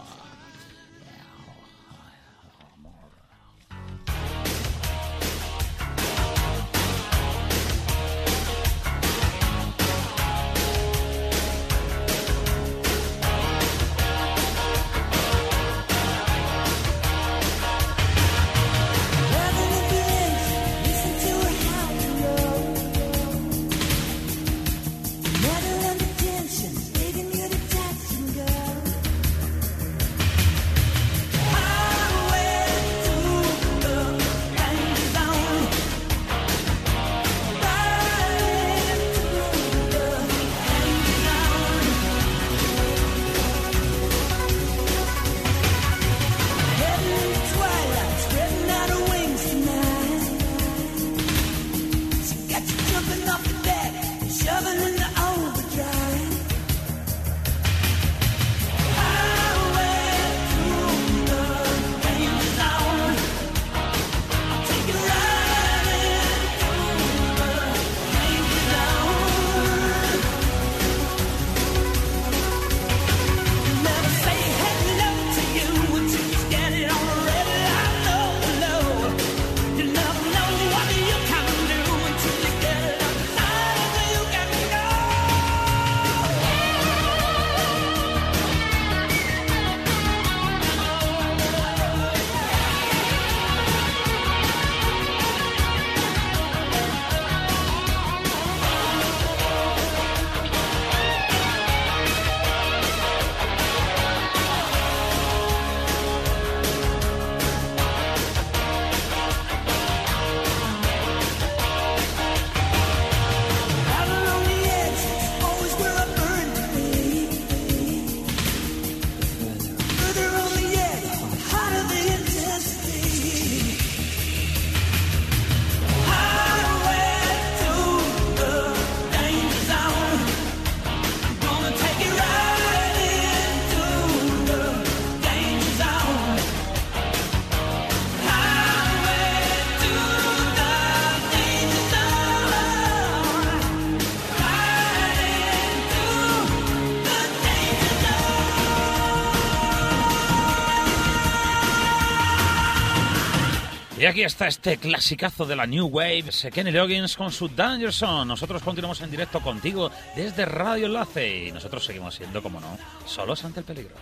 Y aquí está este clasicazo de la New Wave, Kenny Loggins con su Danger Zone. Nosotros continuamos en directo contigo desde Radio Enlace y nosotros seguimos siendo, como no, solos ante el peligro.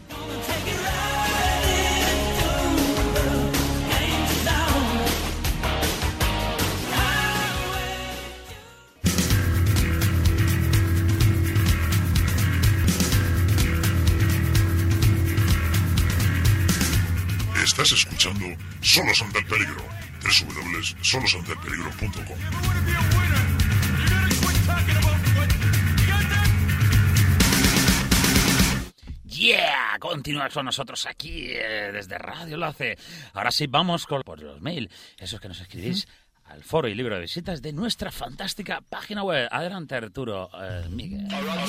Estás escuchando Solos ante el Peligro. doble u doble u doble u punto solos ante el peligro punto com. Yeah, continúas con nosotros aquí eh, desde Radio Enlace. Ahora sí vamos con por los mail, esos que nos escribís ¿Mm? al foro y libro de visitas de nuestra fantástica página web. Adelante, Arturo eh, Miguel.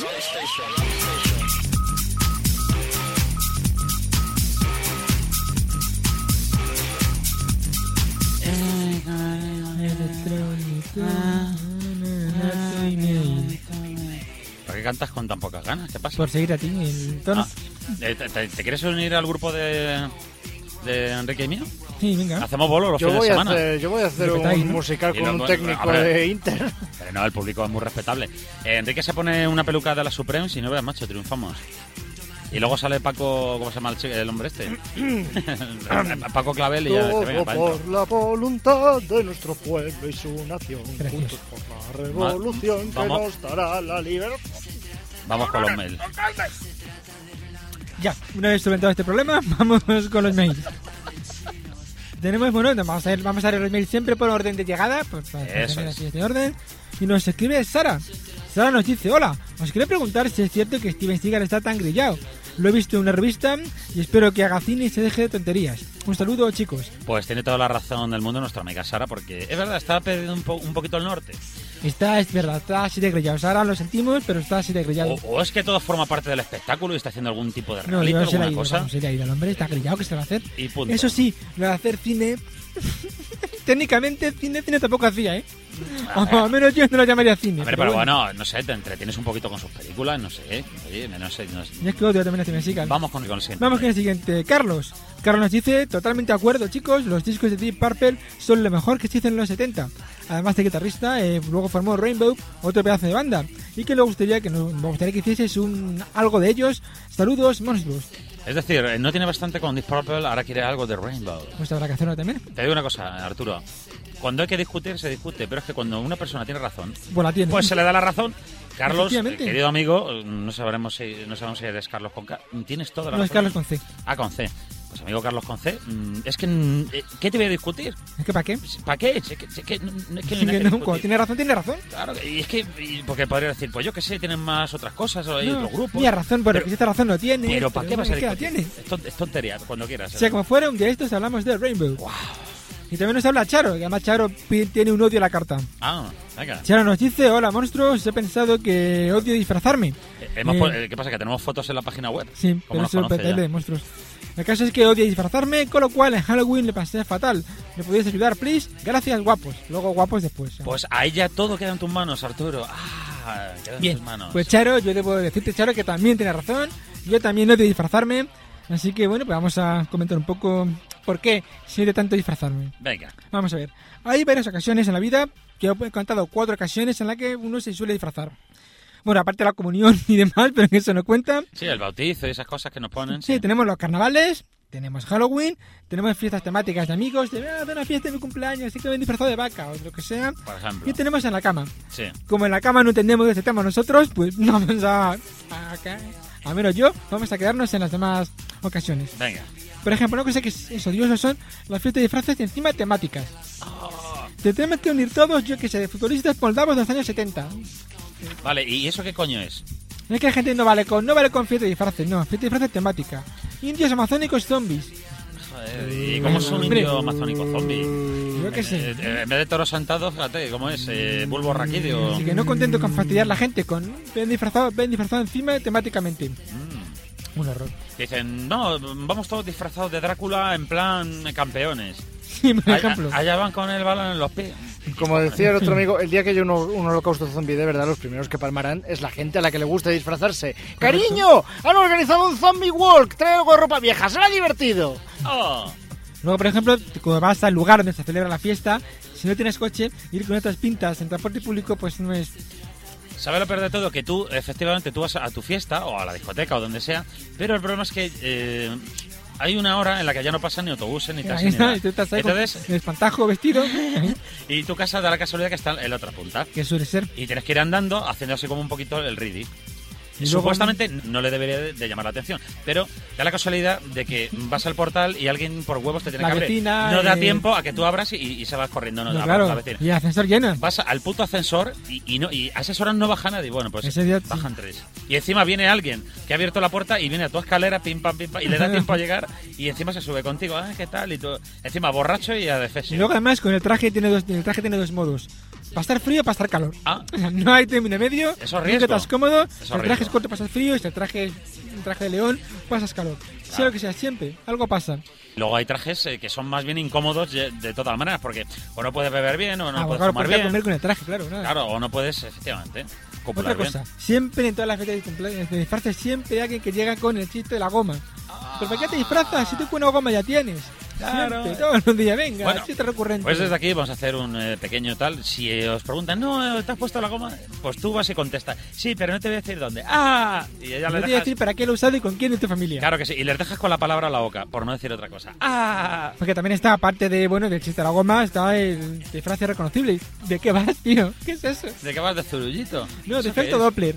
¿Por qué cantas con tan pocas ganas? ¿Qué pasa? Por seguir a ti el tono. Ah, ¿te, te, ¿Te quieres unir al grupo de, de Enrique y mío? Sí, venga. Hacemos bolo los Yo fines voy, de a semana. hacer, yo voy a hacer Repetáis, un ¿no? musical Y con lo- un técnico a ver. de Inter. Pero no, el público es muy respetable. Eh, Enrique se pone una peluca de la Supremes y no veas, macho, triunfamos. Y luego sale Paco, ¿cómo se llama el, chico, el hombre este? Paco Clavel y ya se venga Todo para por adentro. la voluntad de nuestro pueblo y su nación. Precioso. Juntos por la revolución que Vamos. nos dará la libertad. Vamos con los mails. Ya, una vez solventado este problema, vamos con los mails. Tenemos, bueno, vamos a, ir, vamos a leer los mails siempre por orden de llegada, pues para Eso tener es. así este orden. Y nos escribe Sara. Sara nos dice, hola, os quería preguntar si es cierto que Steven Seagal está tan grillado. Lo he visto en una revista y espero que haga cine y se deje de tonterías. Un saludo, chicos. Pues tiene toda la razón del mundo nuestra amiga Sara, porque es verdad, está perdiendo un, po- un poquito el norte. Está, es verdad, está así de grillado. Sara, lo sentimos, pero está así de grillado. O, o es que todo forma parte del espectáculo y está haciendo algún tipo de No, reality, yo se le ha alguna ido, cosa. vamos, se le ha ido. El hombre está grillado, ¿qué se va a hacer? Y punto. Eso sí, lo de hacer cine... Técnicamente, cine, cine tampoco hacía, ¿eh? O al menos yo no lo llamaría cine. A ver, pero bueno, no sé, te entretienes un poquito con sus películas, no sé. Oye, no sé. No sé. Y es que odio también a Steven Seagal. Vamos con, con el siguiente. Vamos con el siguiente. Carlos. Carlos nos dice, totalmente de acuerdo, chicos, los discos de Deep Purple son lo mejor que se hizo en los setenta. Además de guitarrista, eh, luego formó Rainbow, otro pedazo de banda. Y que le gustaría que, nos, me gustaría que hicieses un, algo de ellos. Saludos, monstruos. Es decir, no tiene bastante con Deep Purple, ahora quiere algo de Rainbow. Pues habrá que hacerlo también. Te digo una cosa, Arturo. Cuando hay que discutir, se discute. Pero es que cuando una persona tiene razón, Pues la tiene. pues se le da la razón. Carlos, Efectivamente. eh, querido amigo, no sabremos si, no sabemos si eres Carlos con K. Tienes toda la No, es razón. Carlos con C. Ah, con C. Pues amigo Carlos con C, mm, es que, mm, eh, ¿qué te voy a discutir? ¿Es que para qué? ¿Para qué? Es que, es que, no- no- es que no hay Que nada que no, discutir. cuando tiene razón, tiene razón. Claro, y es que, y- porque podría decir, pues yo que sé, tienen más otras cosas, o hay No, otros grupos. tiene razón, porque pero, si esta razón no tiene. pero ¿para qué vas a es que la discutir? tiene. Es, ton- es tontería, cuando quieras. Sea como fuera, un día de estos hablamos de Rainbow. Y también nos habla Charo, que además Charo pi- tiene un odio a la carta. Ah, venga. Charo nos dice, hola monstruos, he pensado que odio disfrazarme. Eh, hemos Eh, pon- eh, ¿Qué pasa? ¿Que tenemos fotos en la página web? Sí, ¿Cómo pero nos eso es conoce P T L ya? de monstruos. El caso es que odio disfrazarme, con lo cual en Halloween le pasé fatal. ¿Me podéis ayudar, please? Gracias, guapos. Luego guapos después. Pues ahí ya todo queda en tus manos, Arturo. Ah, queda en Bien, tus manos. pues Charo, yo debo decirte, Charo, que también tiene razón. Yo también odio disfrazarme. Así que bueno, pues vamos a comentar un poco por qué soy de tanto disfrazarme. Venga. Vamos a ver. Hay varias ocasiones en la vida, que he contado cuatro ocasiones en las que uno se suele disfrazar. Bueno, aparte de la comunión y demás, pero que eso no cuenta. Sí, el bautizo y esas cosas que nos ponen. Sí, tenemos los carnavales, tenemos Halloween, tenemos fiestas temáticas de amigos, de ah, de una fiesta de mi cumpleaños, así que me he disfrazado de vaca o lo que sea. Por ejemplo. Y tenemos en la cama. Sí. Como en la cama no entendemos de este tema nosotros, pues no vamos a, a, a menos yo, vamos a quedarnos en las demás ocasiones. Venga. Por ejemplo, una cosa que es, es odioso son las fiestas de disfraces y encima temáticas. Te tenemos que unir todos, yo que sé, de futbolistas moldavos de los años setenta. Vale, ¿y eso qué coño es? Es que la gente no vale con no vale con fiesta de disfraces, no, fiesta de disfraces temática. Indios amazónicos zombies. Joder, ¿y cómo es un Hombre. indio amazónico zombie? Yo qué sé. Eh, eh, en vez de toro sentado, fíjate, ¿cómo es? Eh, bulbo raquídeo. Así que no contento con fastidiar a la gente con ven disfrazado, ven disfrazado encima temáticamente. Mm. Un error. Dicen, no, vamos todos disfrazados de Drácula en plan eh, campeones. Sí, por Allá, ejemplo. allá van con el balón en los pies. Como decía el otro amigo, el día que haya un, un holocausto zombie de verdad, los primeros que palmarán es la gente a la que le gusta disfrazarse. ¡Cariño! ¡Han organizado un zombie walk! ¡Trae algo de ropa vieja! ¡Será divertido! Oh. Luego, por ejemplo, cuando vas al lugar donde se celebra la fiesta, si no tienes coche, ir con otras pintas en transporte público, pues no es... ¿Sabes lo peor de todo? Que tú, efectivamente, tú vas a tu fiesta o a la discoteca o donde sea, pero el problema es que eh, hay una hora en la que ya no pasan ni autobuses, ni taxis, Ahí ni está, nada. y tú estás ahí Entonces, con el espantajo vestido, y tu casa da la casualidad que está en la otra punta. que suele ser. Y tienes que ir andando, haciendo así como un poquito el ready. Y luego- Supuestamente no le debería de, de llamar la atención, pero da la casualidad de que vas al portal y alguien por huevos te tiene La que abrir. vecina, No da eh, tiempo a que tú abras y, y se vas corriendo, no, No, la, claro, la vecina. y el ascensor lleno. Vas al puto ascensor y, y no y a esas horas no baja nadie. Bueno, pues Ese día sí. bajan tres. Y encima viene alguien que ha abierto la puerta y viene a tu escalera, pim, pam, pim, pam, y le da tiempo a llegar y encima se sube contigo. Ah, ¿qué tal? Y tú, encima borracho y a Y defesio. luego además con el traje tiene dos, el traje tiene dos modos. Para estar frío o para estar calor. Ah. O sea, no hay término medio. Eso es Nunca riesgo. estás cómodo. Eso es Si el traje riesgo. es corto pasas frío. Y si el traje es un traje de león, pasas calor. Sea lo que sea, siempre. Algo pasa. Luego hay trajes eh, que son más bien incómodos de, de todas maneras, porque o no puedes beber bien, o no ah, puedes claro, fumar porque bien. comer con el traje, claro. ¿no? Claro, o no puedes, efectivamente, copular Otra cosa. bien. Siempre en todas las fiestas de cumpleaños de disfraces siempre hay alguien que llega con el chiste de la goma. Ah. ¿pero para qué te disfrazas? Si tú con una goma ya tienes. Claro. Siempre, todos los días, venga, Bueno, chiste recurrente. Pues desde aquí vamos a hacer un eh, pequeño tal. Si eh, os preguntan, no, ¿te has puesto la goma? Pues tú vas y contestas, sí, pero no te voy a decir dónde. ¡Ah! Y ya No le te voy a dejas... decir para qué lo he usado y con quién de tu familia. Claro que sí, y les dejas con la palabra a la boca, por no decir otra cosa. ¡Ah! Porque también está, aparte de, bueno, del chiste de la goma, está el disfraz reconocible. ¿De qué vas, tío? ¿Qué es eso? ¿De qué vas de zurullito? No, de ¿Eso qué efecto es? Doppler.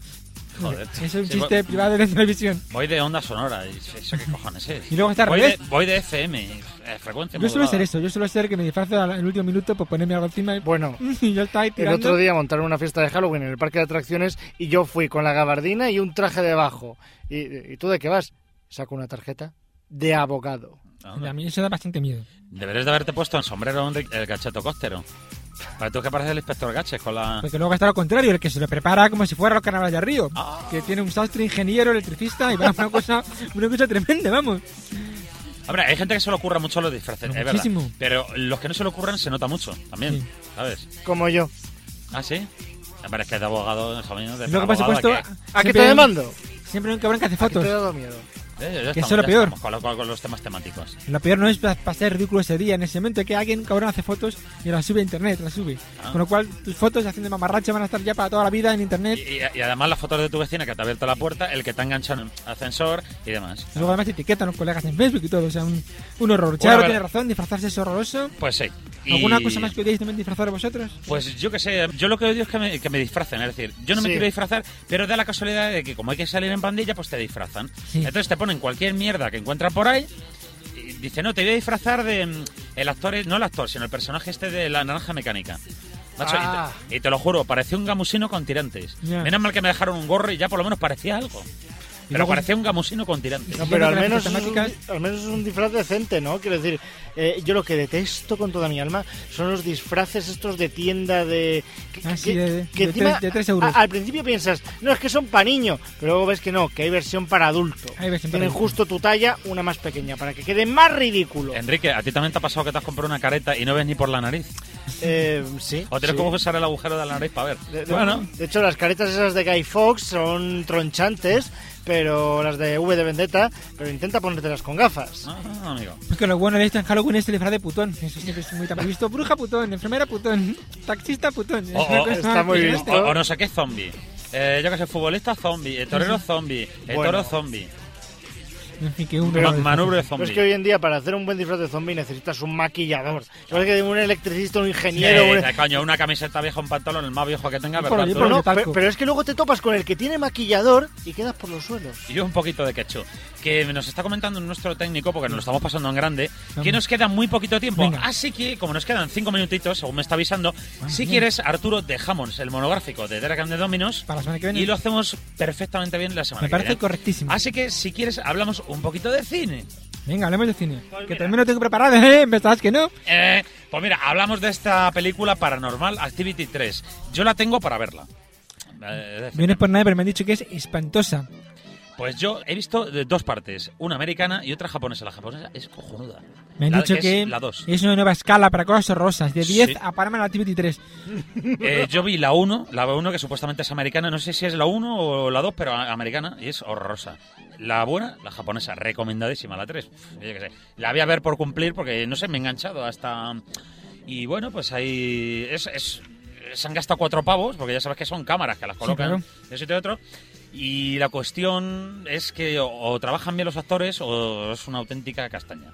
Joder. Es un Sí, chiste voy- privado de la televisión. Voy de onda sonora, y ¿eso qué cojones es? Y luego está al voy, revés. de, voy de F M, eh, frecuencia Yo suelo modulada. ser eso, yo suelo ser que me disfrazo al- en el último minuto por ponerme algo encima y, Bueno, y yo estaba ahí el tirando. otro día montaron una fiesta de Halloween en el parque de atracciones y yo fui con la gabardina y un traje debajo. ¿Y, y tú de qué vas? Saco una tarjeta de abogado. Ah, Y a mí eso da bastante miedo. Deberías de haberte puesto en sombrero un ri- el gacheto costero. Para tú que pareces el inspector Gaches con la... Porque luego está lo contrario, el que se lo prepara como si fuera los carnavales de Río. Ah. Que tiene un sastre, ingeniero, electricista y va una cosa, una cosa tremenda, vamos. Hombre, hay gente que se le ocurra mucho los disfraces, Pero es muchísimo. verdad. Pero los que no se le ocurran se nota mucho, también, Sí. ¿sabes? Como yo. ¿Ah, sí? Me parece que es de abogado, Javier, de Luego me he abogado, puesto... ¿qué? ¿A qué siempre- te demando? Siempre un cabrón que hace ¿A qué fotos. te he dado miedo? Eh, ya Que estamos, eso es lo ya peor. estamos Con, lo- con los temas temáticos. Lo peor no es para ser ridículo ese día, en ese momento que alguien, un cabrón, hace fotos y las sube a internet, las sube. Ah. Con lo cual, tus fotos haciendo mamarracha van a estar ya para toda la vida en Y, internet. y- y además las fotos de tu vecina que te ha abierto la puerta, el que te ha enganchado en el ascensor y demás. Y luego además te etiquetan los colegas en Facebook y todo, o sea, un, un horror. Una Charo ver- tiene razón, disfrazarse es horroroso. Pues sí. Y- ¿Alguna cosa más que odiáis también disfrazar vosotros? Pues yo que sé, yo lo que odio es que me, que me disfracen, es decir, yo no me Sí. quiero disfrazar, pero da la casualidad de que como hay que salir en pandilla, pues te disfrazan. Sí. Entonces te ponen cualquier mierda que encuentran por ahí y dice, no, te voy a disfrazar de mm, el actor, no el actor, sino el personaje este de la naranja mecánica. Macho, y te- Ah. y, te, lo juro, parecía un gamusino con tirantes. Ya. Menos mal que me dejaron un gorro y ya por lo menos parecía algo. Pero luego- parecía un gamusino con tirantes. No, Yo pero creo al que las menos, es un, temáticas- al menos es un disfraz decente, ¿no? Quiero decir, eh, yo lo que detesto con toda mi alma son los disfraces estos de tienda de... Que, Ah, que- sí, de- que de encima, tres- de tres euros. a- al principio piensas, no, es que son para niños, pero luego ves que no, que hay versión para adulto. Hay versión para Tienen adulto. justo tu talla, una más pequeña, para que quede más ridículo. Enrique, ¿a ti también te ha pasado que te has comprado una careta y no ves ni por la nariz? Eh, sí. ¿O tienes sí. que usar el agujero de la nariz para ver? De, de- Bueno, de hecho, las caretas esas de Guy Fawkes son tronchantes, pero las de V de Vendetta, pero intenta ponértelas con gafas. ah, amigo. Porque lo bueno de esto en Halloween es el disfraz de putón. Eso siempre es muy tan visto. Bruja putón, enfermera putón, taxista putón. O- Es una o- cosa está muy bien. impresionante. O, o no sé qué zombie. Eh, yo que sé, futbolista zombie, el torero zombie, el Bueno. toro zombie, En fin, que uno... Ma- manubrio Pero zombie. es que hoy en día para hacer un buen disfraz de zombie necesitas un maquillador. Igual que un electricista, un ingeniero... Sí, un- eh, coño, una camiseta vieja, un pantalón, el más viejo que tenga, Por ¿verdad? allí, tú? por No, de talco. pero, pero es que luego te topas con el que tiene maquillador y quedas por los suelos. Y un poquito de ketchup. Que nos está comentando nuestro técnico, porque nos lo estamos pasando en grande, que nos queda muy poquito tiempo. Venga. Así que, como nos quedan cinco minutitos, según me está avisando, si bien. quieres, Arturo, dejamos el monográfico de Derek and the Dominos Para la semana que viene. y lo hacemos perfectamente bien la semana Me que parece viene. correctísimo. Así que, si quieres, hablamos un poquito de cine. Venga, hablemos de cine. que mira. también lo tengo preparado, ¿eh? ¿Pensabas que no? Eh, pues mira, hablamos de esta película Paranormal Activity tres. Yo la tengo para verla. Eh, es decir, Vienes por nada, pero me han dicho que es espantosa. Pues yo he visto de dos partes, una americana y otra japonesa. La japonesa es cojonuda. Me han La- dicho es que la dos. es una nueva escala para cosas horrorosas. De diez Sí. a Paranormal Activity tres. Eh, yo vi la uno, la uno que supuestamente es americana, no sé si es la uno o la dos, pero a- americana, y es horrorosa. La buena, la japonesa, recomendadísima, la tres. Yo qué sé. La voy a ver por cumplir porque, no sé, me he enganchado hasta... Y bueno, pues ahí... Es, es- se han gastado cuatro pavos, porque ya sabes que son cámaras que las colocan claro. de un sitio a otro. Y la cuestión es que o, o trabajan bien los actores o es una auténtica castaña.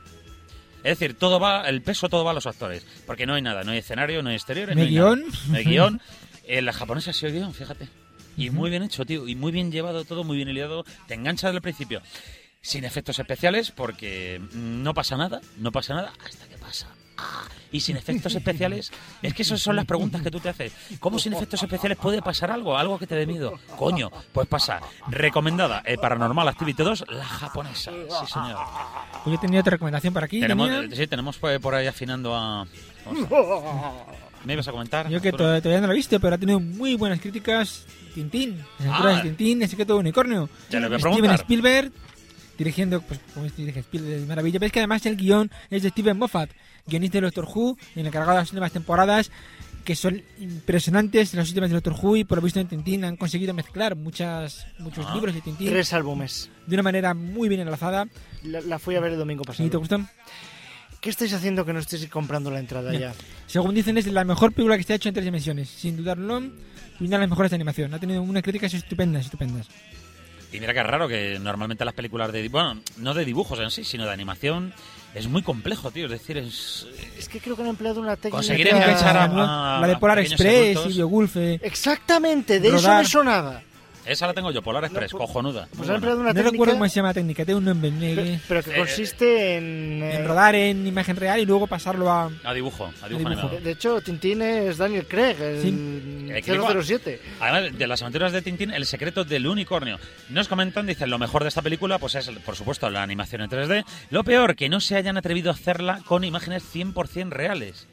Es decir, todo va, el peso todo va a los actores, porque no hay nada, no hay escenario, no hay exteriores, ¿No no hay hay nada. guión? No hay guión. Eh, la japonesa sí hay guión, fíjate. Y muy bien hecho, tío, y muy bien llevado todo, muy bien hilado, te engancha desde el principio. Sin efectos especiales, porque no pasa nada, no pasa nada hasta que pasa. Ah, y sin efectos especiales, es que esas son las preguntas que tú te haces. ¿Cómo sin efectos especiales puede pasar algo? Algo que te dé miedo. Coño, pues pasa. Recomendada, eh, Paranormal Activity dos, la japonesa. Sí, señor. Pues yo tenía otra recomendación por aquí. Tenemos, tenía- eh, sí, tenemos por por ahí afinando a... vamos a- ¿Me ibas a comentar? Yo que Arturo? to- todavía no lo he visto, pero ha tenido muy buenas críticas. Tintín, las aventuras Ah. de Tintín, el secreto de unicornio. Ya le voy a Steven preguntar. Spielberg, dirigiendo, pues, como es dirige Spielberg, de maravilla. Pero es que además el guión es de Steven Moffat, guionista de Doctor Who, y el encargado de las nuevas temporadas. que son impresionantes. Las últimas de Doctor Who y por lo visto en Tintín han conseguido mezclar muchas, muchos Ah. libros de Tintín Tres álbumes. de una manera muy bien enlazada. La, la fui a ver el domingo pasado. ¿Y te gustan? ¿Qué estáis haciendo que no estéis comprando la entrada Bien. ya? Según dicen, es la mejor película que se ha hecho en tres dimensiones, sin dudarlo, y una de las mejores de animación. Ha tenido unas críticas estupendas, estupendas. Y mira que es raro que normalmente las películas de... Bueno, no de dibujos en sí, sino de animación... Es muy complejo, tío. Es decir, es... Es que creo que han empleado una técnica... Conseguir La- enganchar a- la, a- la de a Polar pequeños Express adultos. y Biogulf. eh, Exactamente, de eso Rodar. me sonaba. Esa la tengo yo, Polar Express, No, pues- cojonuda. Pues Muy han empleado buena. una No recuerdo técnica... cómo se llama la técnica, tiene un nombre. eh, Pero, pero que Eh, consiste en... eh, en rodar en imagen real y luego pasarlo a... A dibujo, a dibujo dibujo. animado. De, de hecho, Tintín es Daniel Craig, el Eh, que cero cero siete. Además, de las aventuras de Tintín, el secreto del unicornio. Nos comentan, dicen, lo mejor de esta película, pues es, por supuesto, la animación en tres D. Lo peor, que no se hayan atrevido a hacerla con imágenes cien por ciento reales.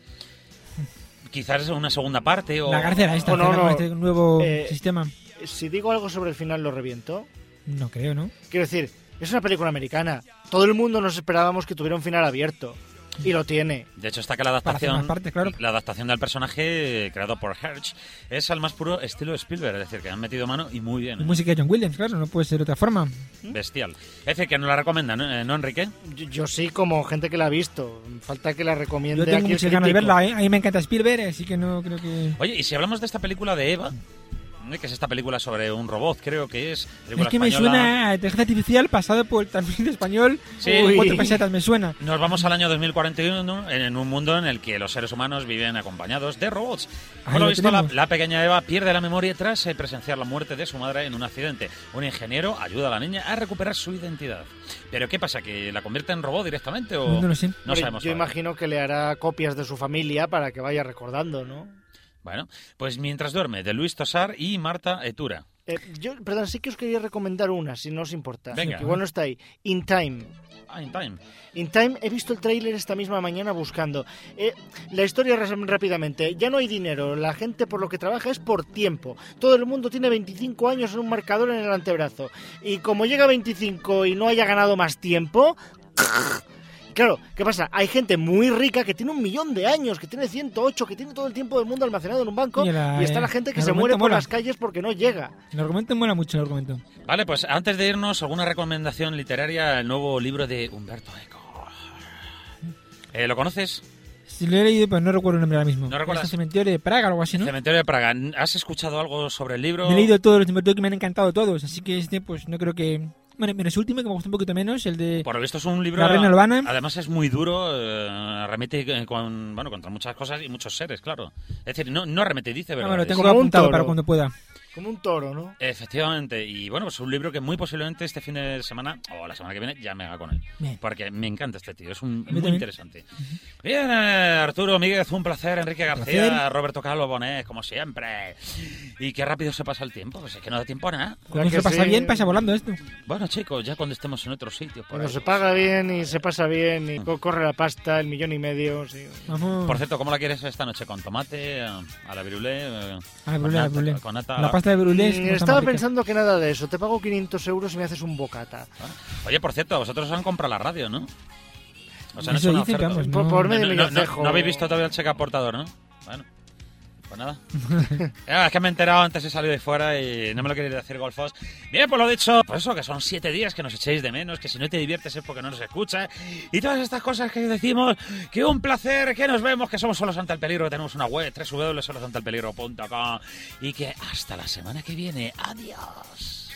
Quizás una segunda parte o... La cárcel esta, Oh, no, con no. este nuevo Eh, sistema. Si digo algo sobre el final, lo reviento. No creo, ¿no? Quiero decir, es una película americana. Todo el mundo nos esperábamos que tuviera un final abierto. Y lo tiene. De hecho, está que la Para hacer adaptación, más partes, claro. la adaptación del personaje eh, creado por Hirsch es al más puro estilo Spielberg, es decir, que han metido mano y muy bien. Y ¿eh? música de John Williams, claro, no puede ser de otra forma. Bestial. Es decir, que nos la recomiendan, ¿no, eh, ¿no Enrique? Yo, yo sí, como gente que la ha visto. Falta que la recomiende Yo tengo aquí el muchas ganas de crítico. verla, ¿eh? A mí me encanta Spielberg, así que no creo que... Oye, y si hablamos de esta película de Eva, ¿eh? que es esta película sobre un robot, creo que es. Película Es que me española. suena a inteligencia artificial pasado por el transmisión español. Sí. Uy, cuatro Uy. pesetas me suena. Nos vamos al año dos mil cuarenta y uno en un mundo en el que los seres humanos viven acompañados de robots. Ahí Por lo lo visto, la, tenemos. la pequeña Eva pierde la memoria tras eh, presenciar la muerte de su madre en un accidente. Un ingeniero ayuda a la niña a recuperar su identidad. ¿Pero qué pasa? ¿Que la convierte en robot directamente o No lo sé. no Hombre, sabemos? yo todavía? imagino que le hará copias de su familia para que vaya recordando, ¿no? Bueno, pues Mientras duerme, de Luis Tosar y Marta Etura. Eh, yo, perdón, sí que os quería recomendar una, si no os importa. Venga. Que igual no está ahí. In Time. Ah, in time. In Time, he visto el tráiler esta misma mañana buscando. Eh, la historia ras- rápidamente. Ya no hay dinero. La gente por lo que trabaja es por tiempo. Todo el mundo tiene veinticinco años en un marcador en el antebrazo. Y como llega a veinticinco y no haya ganado más tiempo... Claro, ¿qué pasa? Hay gente muy rica que tiene un millón de años, que tiene ciento ocho, que tiene todo el tiempo del mundo almacenado en un banco, Y la- y está la gente que el se muere argumento por mola. las calles porque no llega. El argumento mola mucho, el argumento. Vale, pues antes de irnos, alguna recomendación literaria, el nuevo libro de Humberto Eco. Eh, ¿Lo conoces? Si lo he leído, pues no recuerdo el nombre ahora mismo. ¿No recuerdas? Es el cementerio de Praga o algo así, ¿no? Cementerio de Praga. ¿Has escuchado algo sobre el libro? Me he leído todos los cementerios que me han encantado todos, así que este, pues no creo que... Bueno, menos el último, que me gustó un poquito menos, el de... Por lo visto es un libro... La Reina Albana. Además es muy duro, eh, remete eh, con, bueno, contra muchas cosas y muchos seres, claro. Es decir, no, no remete, dice, Ah, ¿verdad? bueno, Es- tengo como un apuntado toro. para cuando pueda. Como un toro, ¿no? Efectivamente, y bueno, pues un libro que muy posiblemente este fin de semana, o la semana que viene, ya me haga con él. Bien. Porque me encanta este tío, es un, muy también. interesante. Bien, eh, Arturo Míguez, un placer, Enrique García, placer. Roberto Calvo Bonet, como siempre. Y qué rápido se pasa el tiempo, pues es que no da tiempo a nada. Cuando que se pasa sí. bien, pasa volando esto. Bueno, chicos, ya cuando estemos en otro sitio. por Cuando ahí. se paga bien y se pasa bien y co- corre la pasta, el millón y medio, sí. Vamos. Por cierto, ¿cómo la quieres esta noche? ¿Con tomate? eh, ¿A la virulé? eh, A la con brulé, a la nata- brulé. con nata- La pasta de brulé es Mm, como estaba está más rica. pensando que nada de eso. Te pago quinientos euros y me haces un bocata. Oye, por cierto, vosotros os han comprado la radio, ¿no? Os han Eso hecho una dicen, oferta. vamos, Por, no. por No, medio no, no, millocejo. no habéis visto todavía el cheque aportador, ¿no? Bueno, pues nada. Ah, es que me he enterado antes, he salido de fuera y no me lo queréis decir, golfos. Bien, pues lo dicho, pues eso, que son siete días que nos echéis de menos, que si no te diviertes es porque no nos escuchas. Y todas estas cosas que decimos, que un placer, que nos vemos, que somos Solos ante el Peligro, que tenemos una web, doble u doble u doble u punto solos ante el peligro punto com. Y que hasta la semana que viene. Adiós.